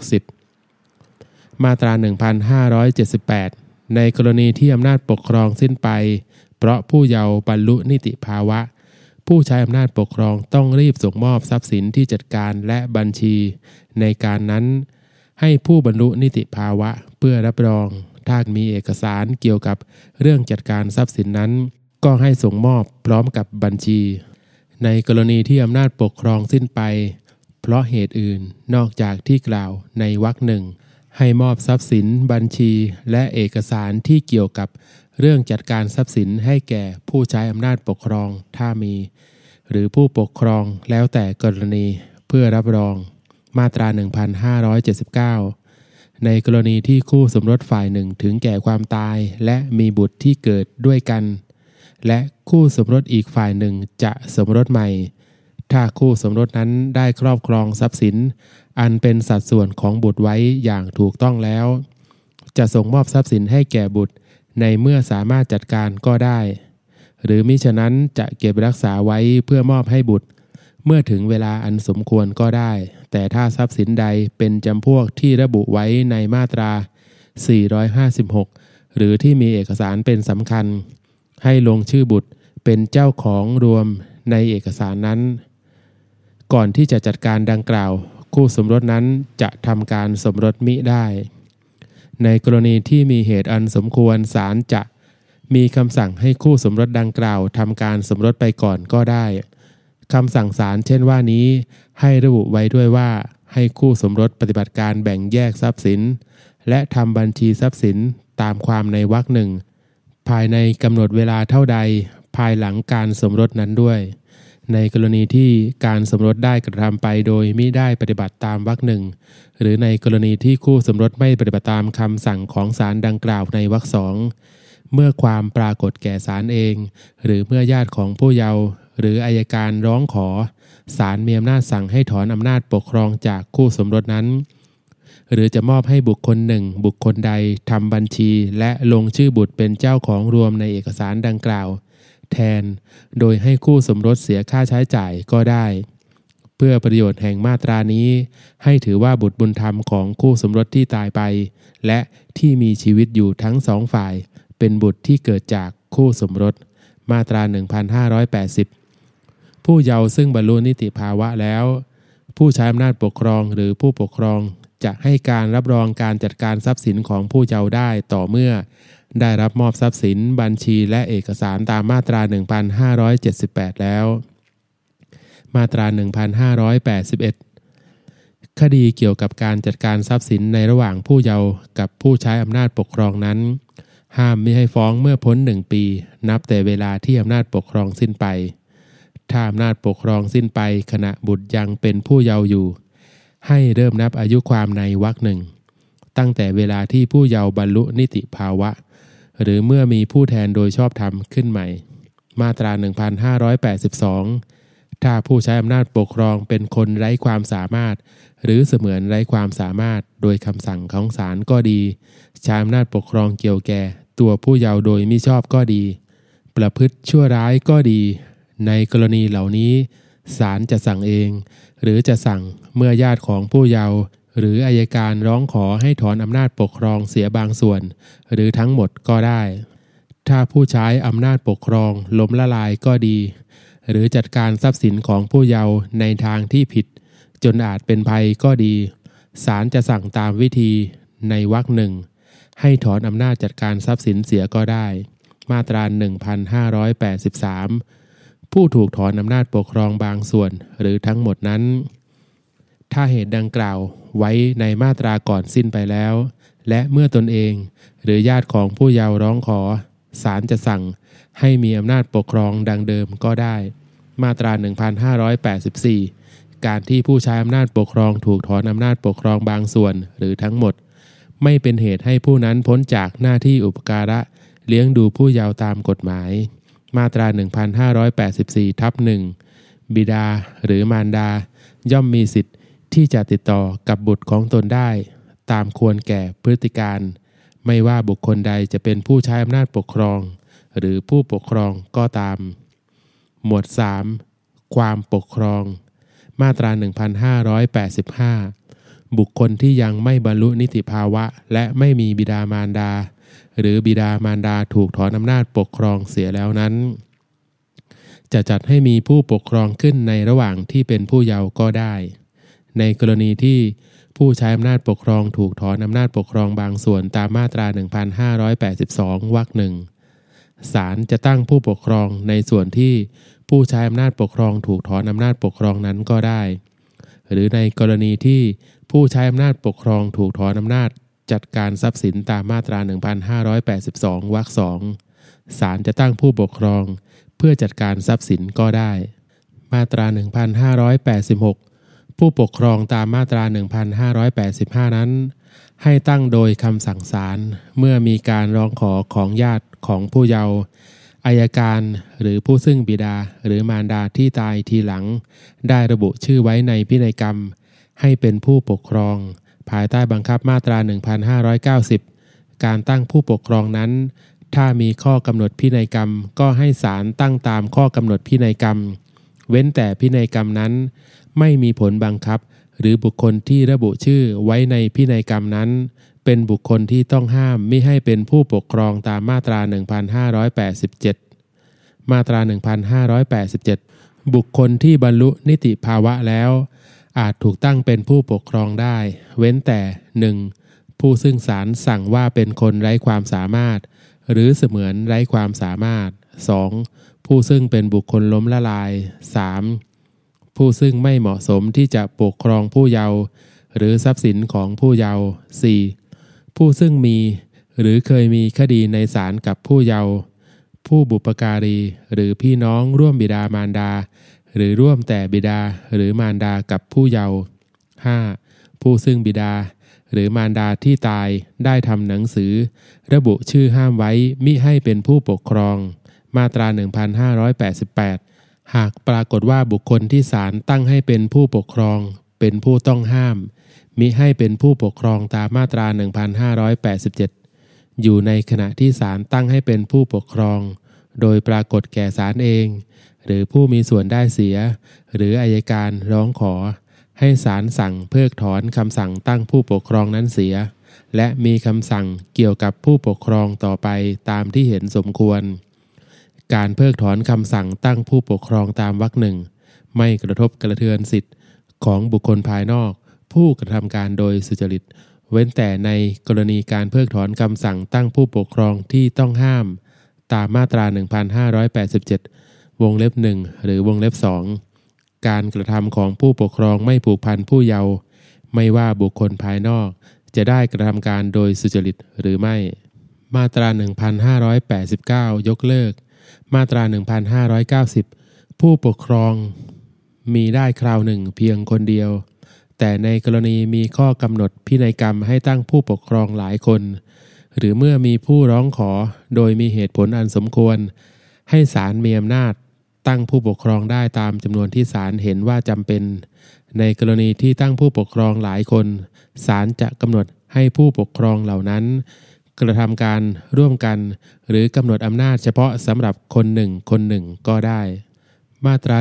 60 มาตรา 1578 ในกรณีที่อำนาจปกครองสิ้นไปเพราะผู้เยาว์บรรลุนิติภาวะผู้ใช้อำนาจปกครองต้องรีบส่งมอบทรัพย์สินที่จัดการและบัญชีในการนั้นให้ผู้บรรลุนิติภาวะเพื่อรับรองถ้ามีเอกสารเกี่ยวกับเรื่องจัดการทรัพย์สินนั้นก็ให้ส่งมอบพร้อมกับบัญชีในกรณีที่อำนาจปกครองสิ้นไปเพราะเหตุอื่นนอกจากที่กล่าวในวรรคหนึ่งให้มอบทรัพย์สินบัญชีและเอกสารที่เกี่ยวกับเรื่องจัดการทรัพย์สินให้แก่ผู้ใช้อำนาจปกครองถ้ามีหรือผู้ปกครองแล้วแต่กรณีเพื่อรับรองมาตรา 1579 ในกรณีที่คู่สมรสฝ่ายหนึ่งถึงแก่ความตายและมีบุตรที่เกิดด้วยกันและคู่สมรสอีกฝ่ายหนึ่งจะสมรสใหม่ถ้าคู่สมรสนั้นได้ครอบครองทรัพย์สินอันเป็นสัดส่วนของบุตรไว้อย่างถูกต้องแล้วจะส่งมอบทรัพย์สินให้แก่บุตรในเมื่อสามารถจัดการก็ได้หรือมิฉะนั้นจะเก็บรักษาไว้เพื่อมอบให้บุตรเมื่อถึงเวลาอันสมควรก็ได้แต่ถ้าทรัพย์สินใดเป็นจำพวกที่ระบุไว้ในมาตรา 456 หรือที่มีเอกสารเป็นสำคัญให้ลงชื่อบุตรเป็นเจ้าของรวมในเอกสารนั้นก่อนที่จะจัดการดังกล่าวคู่สมรสนั้นจะทำการสมรสมิได้ในกรณีที่มีเหตุอันสมควรศาลจะมีคำสั่งให้คู่สมรสดังกล่าวทำการสมรสไปก่อนก็ได้คำสั่งศาลเช่นว่านี้ให้ระบุไว้ด้วยว่าให้คู่สมรสปฏิบัติการแบ่งแยกทรัพย์สินและทำบัญชีทรัพย์สินตามความในวรรคหนึ่งภายในกำหนดเวลาเท่าใดภายหลังการสมรสนั้นด้วยในกรณีที่การสมรสได้กระทำไปโดยมิได้ปฏิบัติตามวรรคหนึ่งหรือในกรณีที่คู่สมรสไม่ปฏิบัติตามคำสั่งของศาลดังกล่าวในวรรคสองเมื่อความปรากฏแก่ศาลเองหรือเมื่อญาติของผู้เยาว์หรืออัยการร้องขอศาลมีอำนาจสั่งให้ถอนอำนาจปกครองจากคู่สมรสนั้นหรือจะมอบให้บุคคลหนึ่งบุคคลใดทำบัญชีและลงชื่อบุตรเป็นเจ้าของรวมในเอกสารดังกล่าวแทนโดยให้คู่สมรสเสียค่าใช้จ่ายก็ได้เพื่อประโยชน์แห่งมาตรานี้ให้ถือว่าบุตรบุญธรรมของคู่สมรสที่ตายไปและที่มีชีวิตอยู่ทั้งสองฝ่ายเป็นบุตรที่เกิดจากคู่สมรสมาตรา 1580 ผู้เยาว์ซึ่งบรรลุนิติภาวะแล้วผู้ใช้อำนาจปกครองหรือผู้ปกครองจะให้การรับรองการจัดการทรัพย์สินของผู้เยาว์ได้ต่อเมื่อได้รับมอบทรัพย์สินบัญชีและเอกสารตามมาตรา 1578 แล้วมาตรา 1581 คดีเกี่ยวกับการจัดการทรัพย์สินในระหว่างผู้เยาว์กับผู้ใช้อำนาจปกครองนั้นห้ามมิให้ฟ้องเมื่อพ้น1 ปีนับแต่เวลาที่อำนาจปกครองสิ้นไปถ้าอำนาจปกครองสิ้นไปขณะบุตรยังเป็นผู้เยาว์อยู่ให้เริ่มนับอายุความในวรรค 1ตั้งแต่เวลาที่ผู้เยาว์บรรลุนิติภาวะหรือเมื่อมีผู้แทนโดยชอบธรรมขึ้นใหม่มาตรา 1582 ถ้าผู้ใช้อำนาจปกครองเป็นคนไร้ความสามารถหรือเสมือนไร้ความสามารถโดยคำสั่งของศาลก็ดีใช้อำนาจปกครองเกี่ยวแก่ตัวผู้เยาว์โดยมิชอบก็ดีประพฤติชั่วร้ายก็ดีในกรณีเหล่านี้ศาลจะสั่งเองหรือจะสั่งเมื่อญาติของผู้เยาว์หรืออัยการร้องขอให้ถอนอำนาจปกครองเสียบางส่วนหรือทั้งหมดก็ได้ถ้าผู้ใช้อำนาจปกครองล้มละลายก็ดีหรือจัดการทรัพย์สินของผู้เยาว์ในทางที่ผิดจนอาจเป็นภัยก็ดีศาลจะสั่งตามวิธีในวรรค 1ให้ถอนอำนาจจัดการทรัพย์สินเสียก็ได้มาตรา 1583 ผู้ถูกถอนอำนาจปกครองบางส่วนหรือทั้งหมดนั้นถ้าเหตุดังกล่าวไว้ในมาตราก่อนสิ้นไปแล้วและเมื่อตนเองหรือญาติของผู้เยาว์ร้องขอศาลจะสั่งให้มีอำนาจปกครองดังเดิมก็ได้มาตรา 1584 การที่ผู้ใช้อำนาจปกครองถูกถอนอำนาจปกครองบางส่วนหรือทั้งหมดไม่เป็นเหตุให้ผู้นั้นพ้นจากหน้าที่อุปการะเลี้ยงดูผู้เยาว์ตามกฎหมายมาตรา 1584/1 บิดาหรือมารดาย่อมมีสิทธิ์ที่จะติดต่อกับบุตรของตนได้ตามควรแก่พฤติการไม่ว่าบุคคลใดจะเป็นผู้ใช้อำนาจปกครองหรือผู้ปกครองก็ตามหมวด 3 ความปกครองมาตรา 1585 บุคคลที่ยังไม่บรรลุนิติภาวะและไม่มีบิดามารดาหรือบิดามารดาถูกถอนอำนาจปกครองเสียแล้วนั้นจะจัดให้มีผู้ปกครองขึ้นในระหว่างที่เป็นผู้เยาว์ก็ได้ในกรณีที่ผู้ใช้อำนาจปกครองถูกถอนอำนาจปกครองบางส่วนตามมาตรา 1582 วรรค 1ศาลจะตั้งผู้ปกครองในส่วนที่ผู้ใช้อำนาจปกครองถูกถอนอำนาจปกครองนั้นก็ได้หรือในกรณีที่ผู้ใช้อำนาจปกครองถูกถอนอำนาจจัดการทรัพย์สินตามมาตรา 1582 วรรค 2ศาลจะตั้งผู้ปกครองเพื่อจัดการทรัพย์สินก็ได้มาตรา 1586 ผู้ปกครองตามมาตรา 1585 นั้นให้ตั้งโดยคำสั่งศาลเมื่อมีการร้องขอของญาติของผู้เยาว์อัยการหรือผู้ซึ่งบิดาหรือมารดาที่ตายทีหลังได้ระบุชื่อไว้ในพินัยกรรมให้เป็นผู้ปกครองภายใต้บังคับมาตรา 1590 การตั้งผู้ปกครองนั้นถ้ามีข้อกำหนดพินัยกรรมก็ให้ศาลตั้งตามข้อกำหนดพินัยกรรมเว้นแต่พินัยกรรมนั้นไม่มีผลบังคับหรือบุคคลที่ระบุชื่อไว้ในพินัยกรรมนั้นเป็นบุคคลที่ต้องห้ามมิให้เป็นผู้ปกครองตามมาตรา 1587 มาตรา 1587 บุคคลที่บรรลุนิติภาวะแล้วอาจถูกตั้งเป็นผู้ปกครองได้เว้นแต่ 1. ผู้ซึ่งศาลสั่งว่าเป็นคนไร้ความสามารถหรือเสมือนไร้ความสามารถ 2. ผู้ซึ่งเป็นบุคคลล้มละลาย 3. ผู้ซึ่งไม่เหมาะสมที่จะปกครองผู้เยาว์หรือทรัพย์สินของผู้เยาว์ 4. ผู้ซึ่งมีหรือเคยมีคดีในศาลกับผู้เยาว์ผู้บุปการีหรือพี่น้องร่วมบิดามารดาหรือร่วมแต่บิดาหรือมารดากับผู้เยาว์ 5. ผู้ซึ่งบิดาหรือมารดาที่ตายได้ทำหนังสือระบุชื่อห้ามไว้มิให้เป็นผู้ปกครองมาตรา 1588 หากปรากฏว่าบุคคลที่ศาลตั้งให้เป็นผู้ปกครองเป็นผู้ต้องห้ามมิให้เป็นผู้ปกครองตามมาตรา 1587 อยู่ในขณะที่ศาลตั้งให้เป็นผู้ปกครองโดยปรากฏแก่ศาลเองหรือผู้มีส่วนได้เสียหรืออัยการร้องขอให้ศาลสั่งเพิกถอนคำสั่งตั้งผู้ปกครองนั้นเสียและมีคำสั่งเกี่ยวกับผู้ปกครองต่อไปตามที่เห็นสมควรการเพิกถอนคำสั่งตั้งผู้ปกครองตามวรรค 1ไม่กระทบกระเทือนสิทธิ์ของบุคคลภายนอกผู้กระทำการโดยสุจริตเว้นแต่ในกรณีการเพิกถอนคำสั่งตั้งผู้ปกครองที่ต้องห้ามตามมาตรา 1587 วงเล็บ 1 หรือวงเล็บ 2 การกระทำของผู้ปกครองไม่ผูกพันผู้เยาว์ไม่ว่าบุคคลภายนอกจะได้กระทำการโดยสุจริตหรือไม่มาตรา 1589 ยกเลิกมาตรา 1590 ผู้ปกครองมีได้คราวหนึ่งเพียงคนเดียวแต่ในกรณีมีข้อกำหนดพินัยกรรมให้ตั้งผู้ปกครองหลายคนหรือเมื่อมีผู้ร้องขอโดยมีเหตุผลอันสมควรให้ศาลมีอำนาจตั้งผู้ปกครองได้ตามจำนวนที่ศาลเห็นว่าจำเป็นในกรณีที่ตั้งผู้ปกครองหลายคนศาลจะกำหนดให้ผู้ปกครองเหล่านั้นกระทำการร่วมกันหรือกำหนดอำนาจเฉพาะสำหรับคนหนึ่งก็ได้มาตรา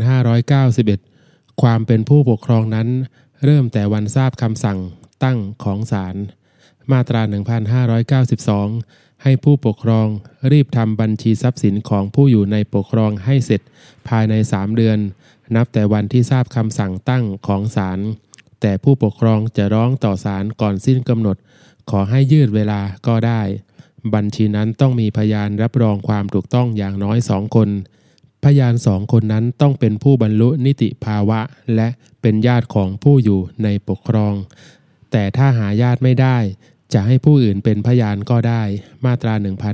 1591 ความเป็นผู้ปกครองนั้นเริ่มแต่วันทราบคำสั่งตั้งของศาลมาตรา 1592 ให้ผู้ปกครองรีบทำบัญชีทรัพย์สินของผู้อยู่ในปกครองให้เสร็จภายใน3 เดือนนับแต่วันที่ทราบคำสั่งตั้งของศาลแต่ผู้ปกครองจะร้องต่อศาลก่อนสิ้นกำหนดขอให้ยืดเวลาก็ได้บัญชีนั้นต้องมีพยานรับรองความถูกต้องอย่างน้อย2 คนพยาน2 คนนั้นต้องเป็นผู้บรรลุนิติภาวะและเป็นญาติของผู้อยู่ในปกครองแต่ถ้าหาญาติไม่ได้จะให้ผู้อื่นเป็นพยานก็ได้มาตรา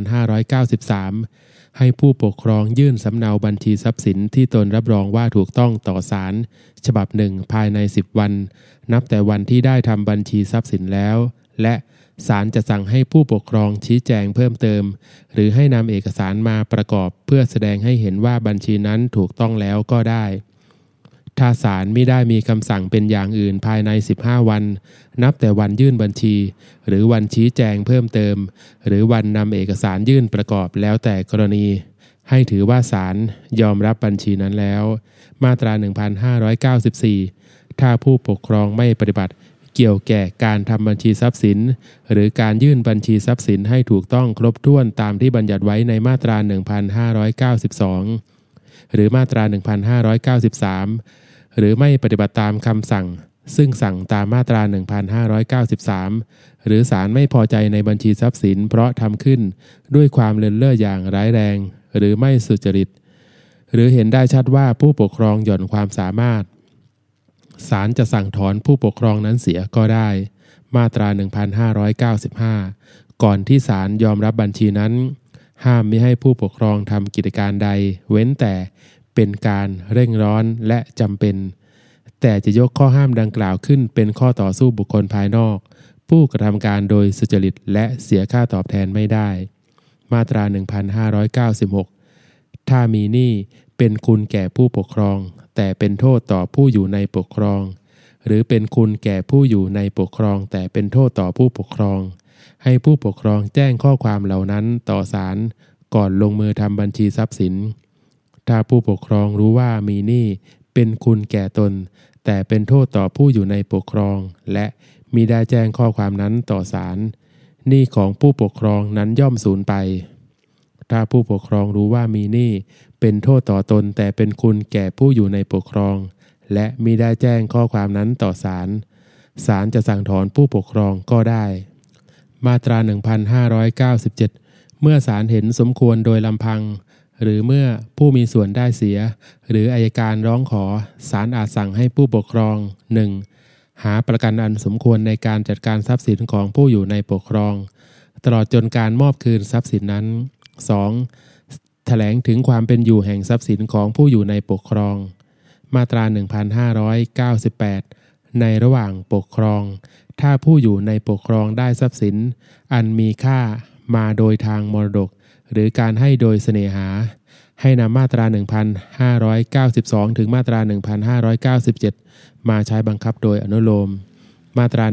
1593 ให้ผู้ปกครองยื่นสำเนาบัญชีทรัพย์สินที่ตนรับรองว่าถูกต้องต่อศาลฉบับหนึ่งภายใน10 วันนับแต่วันที่ได้ทำบัญชีทรัพย์สินแล้วและศาลจะสั่งให้ผู้ปกครองชี้แจงเพิ่มเติมหรือให้นำเอกสารมาประกอบเพื่อแสดงให้เห็นว่าบัญชีนั้นถูกต้องแล้วก็ได้ถ้าศาลมิได้มีคำสั่งเป็นอย่างอื่นภายใน15 วันนับแต่วันยื่นบัญชีหรือวันชี้แจงเพิ่มเติมหรือวันนำเอกสารยื่นประกอบแล้วแต่กรณีให้ถือว่าศาลยอมรับบัญชีนั้นแล้วมาตรา 1594 ถ้าผู้ปกครองไม่ปฏิบัติเกี่ยวแก่การทำบัญชีทรัพย์สินหรือการยื่นบัญชีทรัพย์สินให้ถูกต้องครบถ้วนตามที่บัญญัติไว้ในมาตรา 1592 หรือมาตรา 1593 หรือไม่ปฏิบัติตามคำสั่งซึ่งสั่งตามมาตรา 1593 หรือศาลไม่พอใจในบัญชีทรัพย์สินเพราะทำขึ้นด้วยความเลินเล่ออย่างร้ายแรงหรือไม่สุจริตหรือเห็นได้ชัดว่าผู้ปกครองหย่อนความสามารถศาลจะสั่งถอนผู้ปกครองนั้นเสียก็ได้มาตรา 1595 ก่อนที่ศาลยอมรับบัญชีนั้นห้ามมิให้ผู้ปกครองทำกิจการใดเว้นแต่เป็นการเร่งร้อนและจำเป็นแต่จะยกข้อห้ามดังกล่าวขึ้นเป็นข้อต่อสู้บุคคลภายนอกผู้กระทำการโดยสุจริตและเสียค่าตอบแทนไม่ได้มาตรา 1596 ถ้ามีหนี้เป็นคุณแก่ผู้ปกครองแต่เป็นโทษต่อผู้อยู่ในปกครองหรือเป็นคุณแก่ผู้อยู่ในปกครองแต่เป็นโทษต่อผู้ปกครองให้ผู้ปกครองแจ้งข้อความเหล่านั้นต่อศาลก่อนลงมือทำบัญชีทรัพย์สินถ้าผู้ปกครองรู้ว่ามีหนี้เป็นคุณแก่ตนแต่เป็นโทษต่อผู้อยู่ในปกครองและมิได้แจ้งข้อความนั้นต่อศาลหนี้ของผู้ปกครองนั้นย่อมสูญไปถ้าผู้ปกครองรู้ว่ามีหนี้เป็นโทษต่อตนแต่เป็นคุณแก่ผู้อยู่ในปกครองและมิได้แจ้งข้อความนั้นต่อศาลศาลจะสั่งถอนผู้ปกครองก็ได้มาตรา 1597 เมื่อศาลเห็นสมควรโดยลำพังหรือเมื่อผู้มีส่วนได้เสียหรืออัยการร้องขอศาลอาจสั่งให้ผู้ปกครอง 1. หาประกันอันสมควรในการจัดการทรัพย์สินของผู้อยู่ในปกครองตลอดจนการมอบคืนทรัพย์สินนั้น 2. แถลงถึงความเป็นอยู่แห่งทรัพย์สินของผู้อยู่ในปกครองมาตรา 1598 ในระหว่างปกครองถ้าผู้อยู่ในปกครองได้ทรัพย์สินอันมีค่ามาโดยทางมรดกหรือการให้โดยเสน่หาให้นำมาตรา 1592 ถึงมาตรา 1597 มาใช้บังคับโดยอนุโลมมาตรา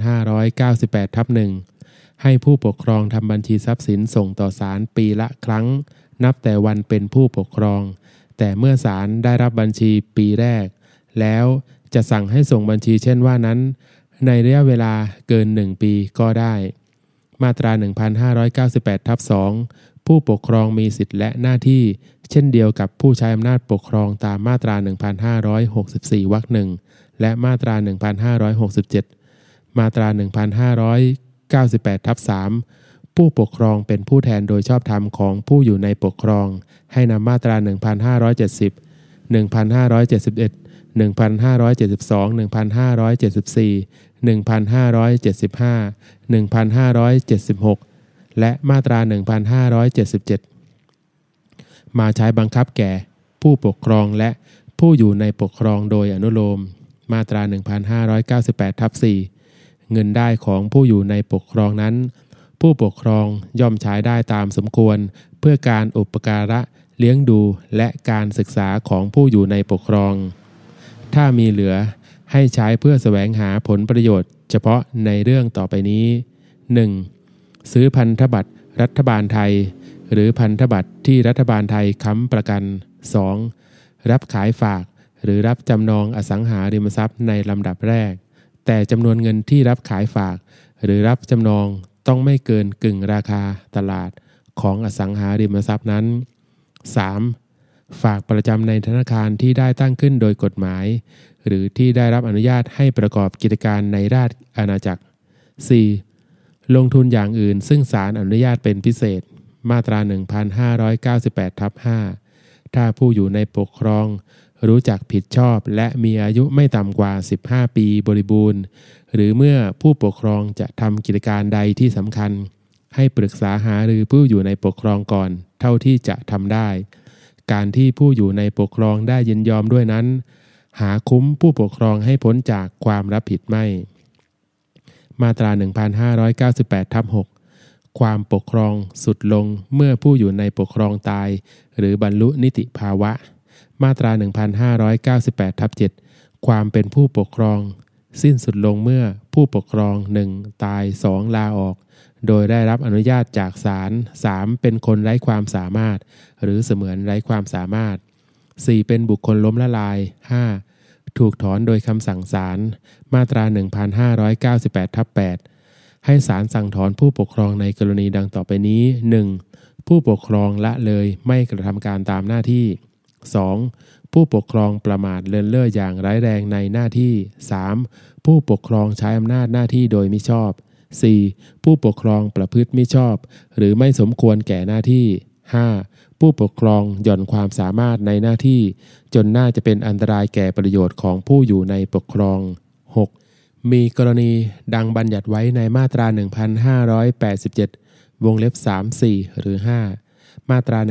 1598/1 ให้ผู้ปกครองทำบัญชีทรัพย์สินส่งต่อศาลปีละครั้งนับแต่วันเป็นผู้ปกครองแต่เมื่อศาลได้รับบัญชีปีแรกแล้วจะสั่งให้ส่งบัญชีเช่นว่านั้นในระยะเวลาเกิน1 ปีก็ได้มาตรา 1598/2 ผู้ปกครองมีสิทธิและหน้าที่เช่นเดียวกับผู้ใช้อำนาจปกครองตามมาตรา 1564 วรรค 1 และมาตรา 1567 มาตรา 1598/3 ผู้ปกครองเป็นผู้แทนโดยชอบธรรมของผู้อยู่ในปกครองให้นำมาตรา 1570 1571 1572 1574 1575 1576 และมาตรา 1577 มาใช้บังคับแก่ผู้ปกครองและผู้อยู่ในปกครองโดยอนุโลมมาตรา 1598/4 เงินได้ของผู้อยู่ในปกครองนั้นผู้ปกครองย่อมใช้ได้ตามสมควรเพื่อการอุปการะเลี้ยงดูและการศึกษาของผู้อยู่ในปกครองถ้ามีเหลือให้ใช้เพื่อแสวงหาผลประโยชน์เฉพาะในเรื่องต่อไปนี้ 1. ซื้อพันธบัตรรัฐบาลไทยหรือพันธบัตรที่รัฐบาลไทยค้ำประกัน 2. รับขายฝากหรือรับจำนองอสังหาริมทรัพย์ในลำดับแรกแต่จำนวนเงินที่รับขายฝากหรือรับจำนองต้องไม่เกินกึ่งราคาตลาดของอสังหาริมทรัพย์นั้น 3. ฝากประจำในธนาคารที่ได้ตั้งขึ้นโดยกฎหมายหรือที่ได้รับอนุญาตให้ประกอบกิจการในราชอาณาจักร 4. ลงทุนอย่างอื่นซึ่งศาลอนุญาตเป็นพิเศษมาตรา 1598/5 ถ้าผู้อยู่ในปกครองรู้จักผิดชอบและมีอายุไม่ต่ำกว่า15ปีบริบูรณ์หรือเมื่อผู้ปกครองจะทำกิจการใดที่สำคัญให้ปรึกษาหารือผู้อยู่ในปกครองก่อนเท่าที่จะทำได้การที่ผู้อยู่ในปกครองได้ยินยอมด้วยนั้นหาคุ้มผู้ปกครองให้พ้นจากความรับผิดไม่มาตรา 1598/6 ความปกครองสุดลงเมื่อผู้อยู่ในปกครองตายหรือบรรลุนิติภาวะมาตรา 1598/7 ความเป็นผู้ปกครองสิ้นสุดลงเมื่อผู้ปกครอง 1. ตาย 2. ลาออกโดยได้รับอนุญาตจากศาล 3. เป็นคนไร้ความสามารถหรือเสมือนไร้ความสามารถ 4. เป็นบุคคลล้มละลาย 5. ถูกถอนโดยคำสั่งศาลมาตรา 1598/8 ให้ศาลสั่งถอนผู้ปกครองในกรณีดังต่อไปนี้ 1. ผู้ปกครองละเลยไม่กระทำการตามหน้าที่ 2. ผู้ปกครองประมาทเลินเล่ออย่างร้ายแรงในหน้าที่ 3. ผู้ปกครองใช้อำนาจหน้าที่โดยมิชอบ 4. ผู้ปกครองประพฤติมิชอบหรือไม่สมควรแก่หน้าที่ 5. ผู้ปกครองหย่อนความสามารถในหน้าที่จนน่าจะเป็นอันตรายแก่ประโยชน์ของผู้อยู่ในปกครอง 6. มีกรณีดังบัญญัติไว้ในมาตรา 1587 วงเล็บ 3, 4 หรือ 5 มาตรา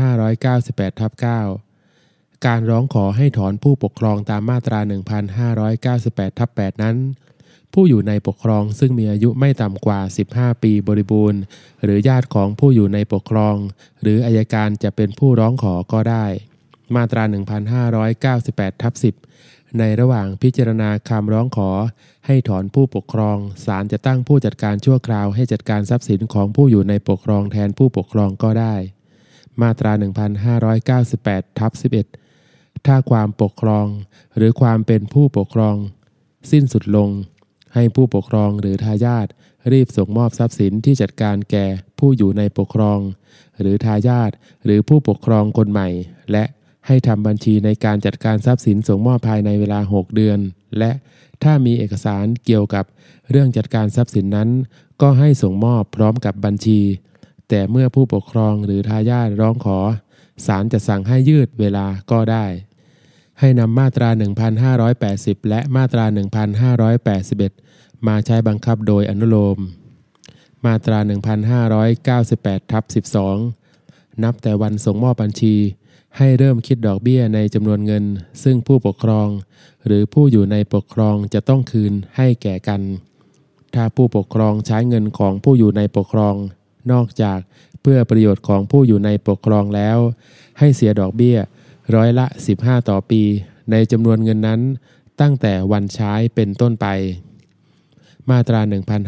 1598/9 การร้องขอให้ถอนผู้ปกครองตามมาตรา 1598/8 นั้นผู้อยู่ในปกครองซึ่งมีอายุไม่ต่ำกว่า15ปีบริบูรณ์หรือญาติของผู้อยู่ในปกครองหรืออัยการจะเป็นผู้ร้องขอก็ได้มาตรา 1598/10 ในระหว่างพิจารณาคำร้องขอให้ถอนผู้ปกครองศาลจะตั้งผู้จัดการชั่วคราวให้จัดการทรัพย์สินของผู้อยู่ในปกครองแทนผู้ปกครองก็ได้มาตรา 1598/11 ถ้าความปกครองหรือความเป็นผู้ปกครองสิ้นสุดลงให้ผู้ปกครองหรือทายาทรีบส่งมอบทรัพย์สินที่จัดการแก่ผู้อยู่ในปกครองหรือทายาทหรือผู้ปกครองคนใหม่และให้ทำบัญชีในการจัดการทรัพย์สินส่งมอบภายในเวลา6เดือนและถ้ามีเอกสารเกี่ยวกับเรื่องจัดการทรัพย์สินนั้นก็ให้ส่งมอบพร้อมกับบัญชีแต่เมื่อผู้ปกครองหรือทายาทร้องขอศาลจะสั่งให้ยืดเวลาก็ได้ให้นำมาตรา 1580 และมาตรา 1581 มาใช้บังคับโดยอนุโลมมาตรา 1598/12 นับแต่วันส่งมอบบัญชีให้เริ่มคิดดอกเบี้ยในจำนวนเงินซึ่งผู้ปกครองหรือผู้อยู่ในปกครองจะต้องคืนให้แก่กันถ้าผู้ปกครองใช้เงินของผู้อยู่ในปกครองนอกจากเพื่อประโยชน์ของผู้อยู่ในปกครองแล้วให้เสียดอกเบี้ยร้อยละ15ต่อปีในจำนวนเงินนั้นตั้งแต่วันใช้เป็นต้นไปมาตรา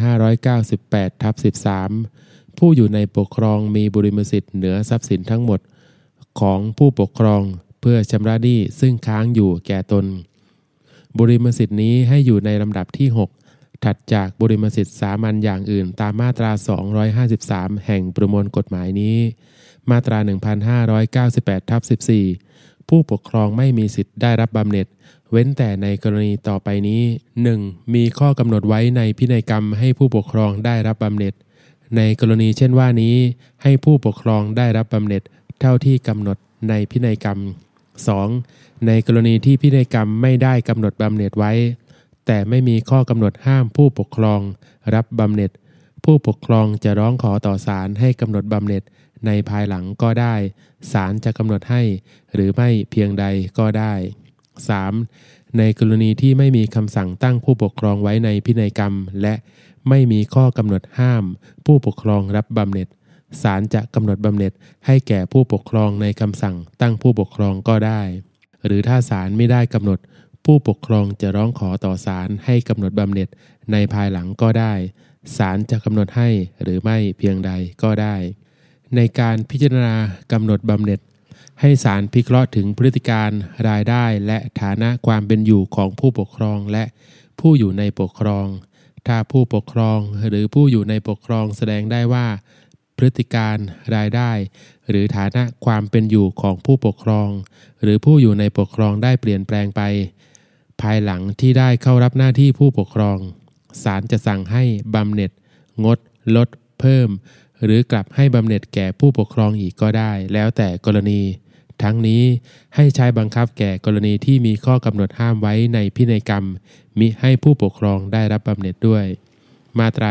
1598/13 ผู้อยู่ในปกครองมีบุริมสิทธิ์เหนือทรัพย์สินทั้งหมดของผู้ปกครองเพื่อชำระหนี้ซึ่งค้างอยู่แก่ตนบุริมสิทธิ์นี้ให้อยู่ในลำดับที่6ถัดจากบุริมสิทธิ์สามัญอย่างอื่นตามมาตรา253แห่งประมวลกฎหมายนี้มาตรา 1598/14 ผู้ปกครองไม่มีสิทธิ์ได้รับบำเหน็จเว้นแต่ในกรณีต่อไปนี้ 1. มีข้อกำหนดไว้ในพินัยกรรมให้ผู้ปกครองได้รับบำเหน็จในกรณีเช่นว่านี้ให้ผู้ปกครองได้รับบำเหน็จเท่าที่กำหนดในพินัยกรรม 2. ในกรณีที่พินัยกรรมไม่ได้กำหนดบำเหน็จไว้แต่ไม่มีข้อกำหนดห้ามผู้ปกครองรับบำเหน็จผู้ปกครองจะร้องขอต่อศาลให้กำหนดบำเหน็จในภายหลังก็ได้ศาลจะกำหนดให้หรือไม่เพียงใดก็ได้ 3. ในกรณีที่ไม่มีคำสั่งตั้งผู้ปกครองไว้ในพินัยกรรมและไม่มีข้อกำหนดห้ามผู้ปกครองรับบำเหน็จศาลจะกำหนดบำเหน็จให้แก่ผู้ปกครองในคำสั่งตั้งผู้ปกครองก็ได้หรือถ้าศาลไม่ได้กำหนดผู้ปกครองจะร้องขอต่อศาลให้กำหนดบำเหน็จในภายหลังก็ได้ศาลจะกำหนดให้หรือไม่เพียงใดก็ได้ในการพิจารณากำหนดบำเหน็จให้ศาลพิเคราะห์ถึงพฤติการรายได้และฐานะความเป็นอยู่ของผู้ปกครองและผู้อยู่ในปกครองถ้าผู้ปกครองหรือผู้อยู่ในปกครองแสดงได้ว่าพฤติการรายได้หรือฐานะความเป็นอยู่ของผู้ปกครองหรือผู้อยู่ในปกครองได้เปลี่ยนแปลงไปภายหลังที่ได้เข้ารับหน้าที่ผู้ปกครองศาลจะสั่งให้บำเหน็จงดลดเพิ่มหรือกลับให้บำเหน็จแก่ผู้ปกครองอีกก็ได้แล้วแต่กรณีทั้งนี้ให้ใช้บังคับแก่กรณีที่มีข้อกำหนดห้ามไว้ในพินัยกรรมมิให้ผู้ปกครองได้รับบำเหน็จด้วยมาตรา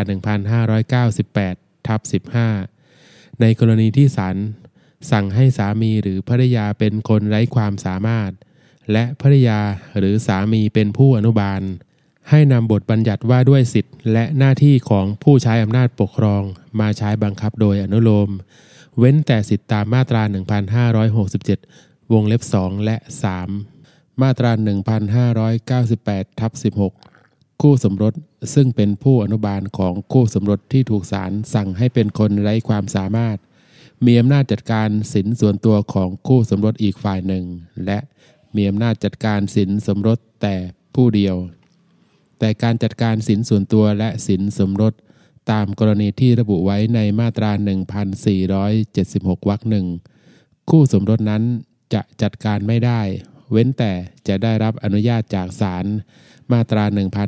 1598/15 ในกรณีที่ศาลสั่งให้สามีหรือภริยาเป็นคนไร้ความสามารถและภริยาหรือสามีเป็นผู้อนุบาลให้นำบทบัญญัติว่าด้วยสิทธิและหน้าที่ของผู้ใช้อำนาจปกครองมาใช้บังคับโดยอนุโลมเว้นแต่สิทธิตามมาตรา 1567 วงเล็บ 2 และ 3 มาตรา 1598/16 คู่สมรสซึ่งเป็นผู้อนุบาลของคู่สมรสที่ถูกศาลสั่งให้เป็นคนไร้ความสามารถมีอำนาจจัดการสินส่วนตัวของคู่สมรสอีกฝ่ายหนึ่งและมีอำนาจจัดการสินสมรสแต่ผู้เดียวแต่การจัดการสินส่วนตัวและสินสมรสตามกรณีที่ระบุไว้ในมาตรา 1476 วรรคหนึ่งคู่สมรสนั้นจะจัดการไม่ได้เว้นแต่จะได้รับอนุญาตจากศาลมาตรา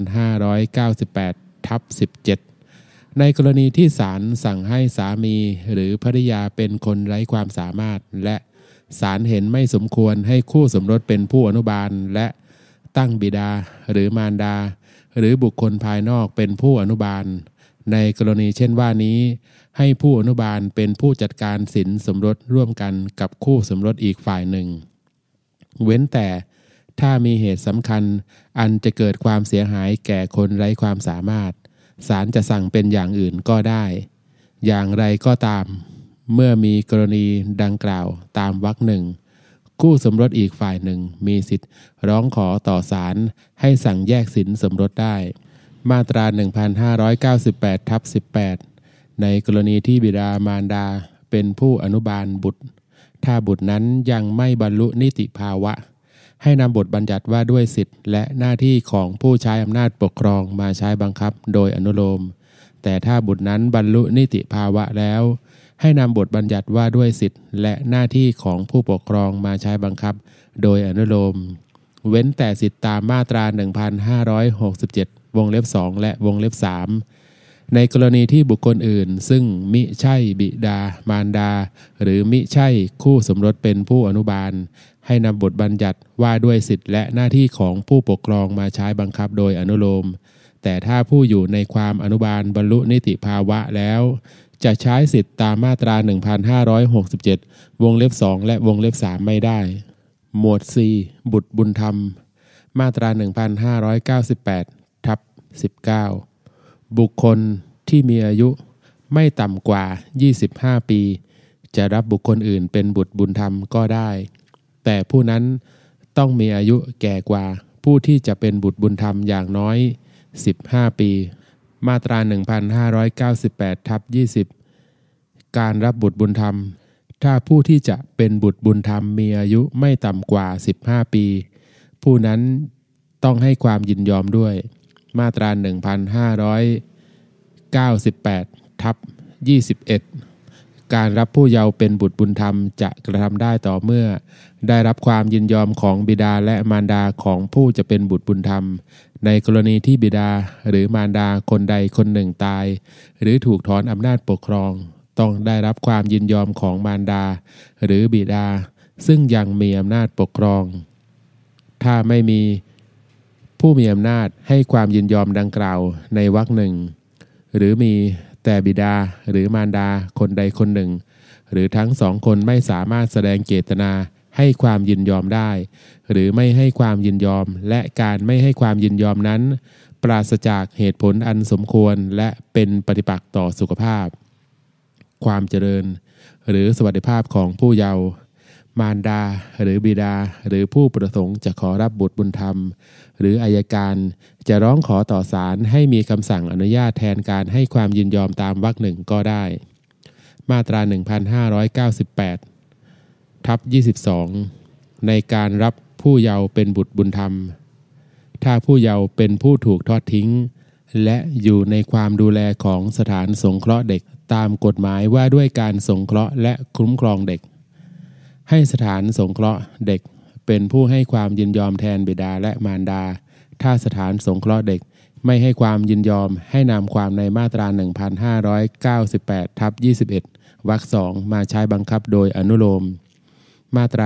1598/17 ในกรณีที่ศาลสั่งให้สามีหรือภริยาเป็นคนไร้ความสามารถและศาลเห็นไม่สมควรให้คู่สมรสเป็นผู้อนุบาลและตั้งบิดาหรือมารดาหรือบุคคลภายนอกเป็นผู้อนุบาลในกรณีเช่นว่านี้ให้ผู้อนุบาลเป็นผู้จัดการสินสมรสร่วมกันกับคู่สมรสอีกฝ่ายหนึ่งเว้นแต่ถ้ามีเหตุสำคัญอันจะเกิดความเสียหายแก่คนไร้ความสามารถศาลจะสั่งเป็นอย่างอื่นก็ได้อย่างไรก็ตามเมื่อมีกรณีดังกล่าวตามวรรคหนึ่งคู่สมรสอีกฝ่ายหนึ่งมีสิทธิ์ร้องขอต่อศาลให้สั่งแยกสินสมรสได้มาตรา 1598/18 ในกรณีที่บิดามารดาเป็นผู้อนุบาลบุตรถ้าบุตรนั้นยังไม่บรรลุนิติภาวะให้นำบทบัญญัติว่าด้วยสิทธิและหน้าที่ของผู้ใช้อำนาจปกครองมาใช้บังคับโดยอนุโลมแต่ถ้าบุตรนั้นบรรลุนิติภาวะแล้วให้นำบทบัญญัติว่าด้วยสิทธิและหน้าที่ของผู้ปกครองมาใช้บังคับโดยอนุโลมเว้นแต่สิทธิตามมาตรา 1567 วงเล็บ 2 และวงเล็บ 3 ในกรณีที่บุคคลอื่นซึ่งมิใช่บิดามารดาหรือมิใช่คู่สมรสเป็นผู้อนุบาลให้นำบทบัญญัติว่าด้วยสิทธิและหน้าที่ของผู้ปกครองมาใช้บังคับโดยอนุโลมแต่ถ้าผู้อยู่ในความอนุบาลบรรลุนิติภาวะแล้วจะใช้สิทธิตามมาตรา 1567 วงเล็บ 2 และวงเล็บ 3 ไม่ได้หมวด 4 บุตรบุญธรรมมาตรา 1598/19 บุคคลที่มีอายุไม่ต่ำกว่า25ปีจะรับบุคคลอื่นเป็นบุตรบุญธรรมก็ได้แต่ผู้นั้นต้องมีอายุแก่กว่าผู้ที่จะเป็นบุตรบุญธรรมอย่างน้อย15ปีมาตรา 1598/20 การรับบุตรบุญธรรมถ้าผู้ที่จะเป็นบุตรบุญธรรมมีอายุไม่ต่ำกว่า15ปีผู้นั้นต้องให้ความยินยอมด้วยมาตรา 1598/21 การรับผู้เยาว์เป็นบุตรบุญธรรมจะกระทำได้ต่อเมื่อได้รับความยินยอมของบิดาและมารดาของผู้จะเป็นบุตรบุญธรรมในกรณีที่บิดาหรือมารดาคนใดคนหนึ่งตายหรือถูกถอนอำนาจปกครองต้องได้รับความยินยอมของมารดาหรือบิดาซึ่งยังมีอำนาจปกครองถ้าไม่มีผู้มีอำนาจให้ความยินยอมดังกล่าวในวรรคหนึ่งหรือมีแต่บิดาหรือมารดาคนใดคนหนึ่งหรือทั้งสองคนไม่สามารถแสดงเจตนาให้ความยินยอมได้หรือไม่ให้ความยินยอมและการไม่ให้ความยินยอมนั้นปราศจากเหตุผลอันสมควรและเป็นปฏิปักษ์ต่อสุขภาพความเจริญหรือสวัสดิภาพของผู้เยาว์มารดาหรือบิดาหรือผู้ประสงค์จะขอรับบุตรบุญธรรมหรืออัยการจะร้องขอต่อศาลให้มีคำสั่งอนุญาตแทนการให้ความยินยอมตามวรรคหนึ่งก็ได้มาตรา 1598/22 ในการรับผู้เยาว์เป็นบุตรบุญธรรมถ้าผู้เยาว์เป็นผู้ถูกทอดทิ้งและอยู่ในความดูแลของสถานสงเคราะห์เด็กตามกฎหมายว่าด้วยการสงเคราะห์และคุ้มครองเด็กให้สถานสงเคราะห์เด็กเป็นผู้ให้ความยินยอมแทนบิดาและมารดาถ้าสถานสงเคราะห์เด็กไม่ให้ความยินยอมให้นำความในมาตรา 1598/21 วรรค 2 มาใช้บังคับโดยอนุโลมมาตรา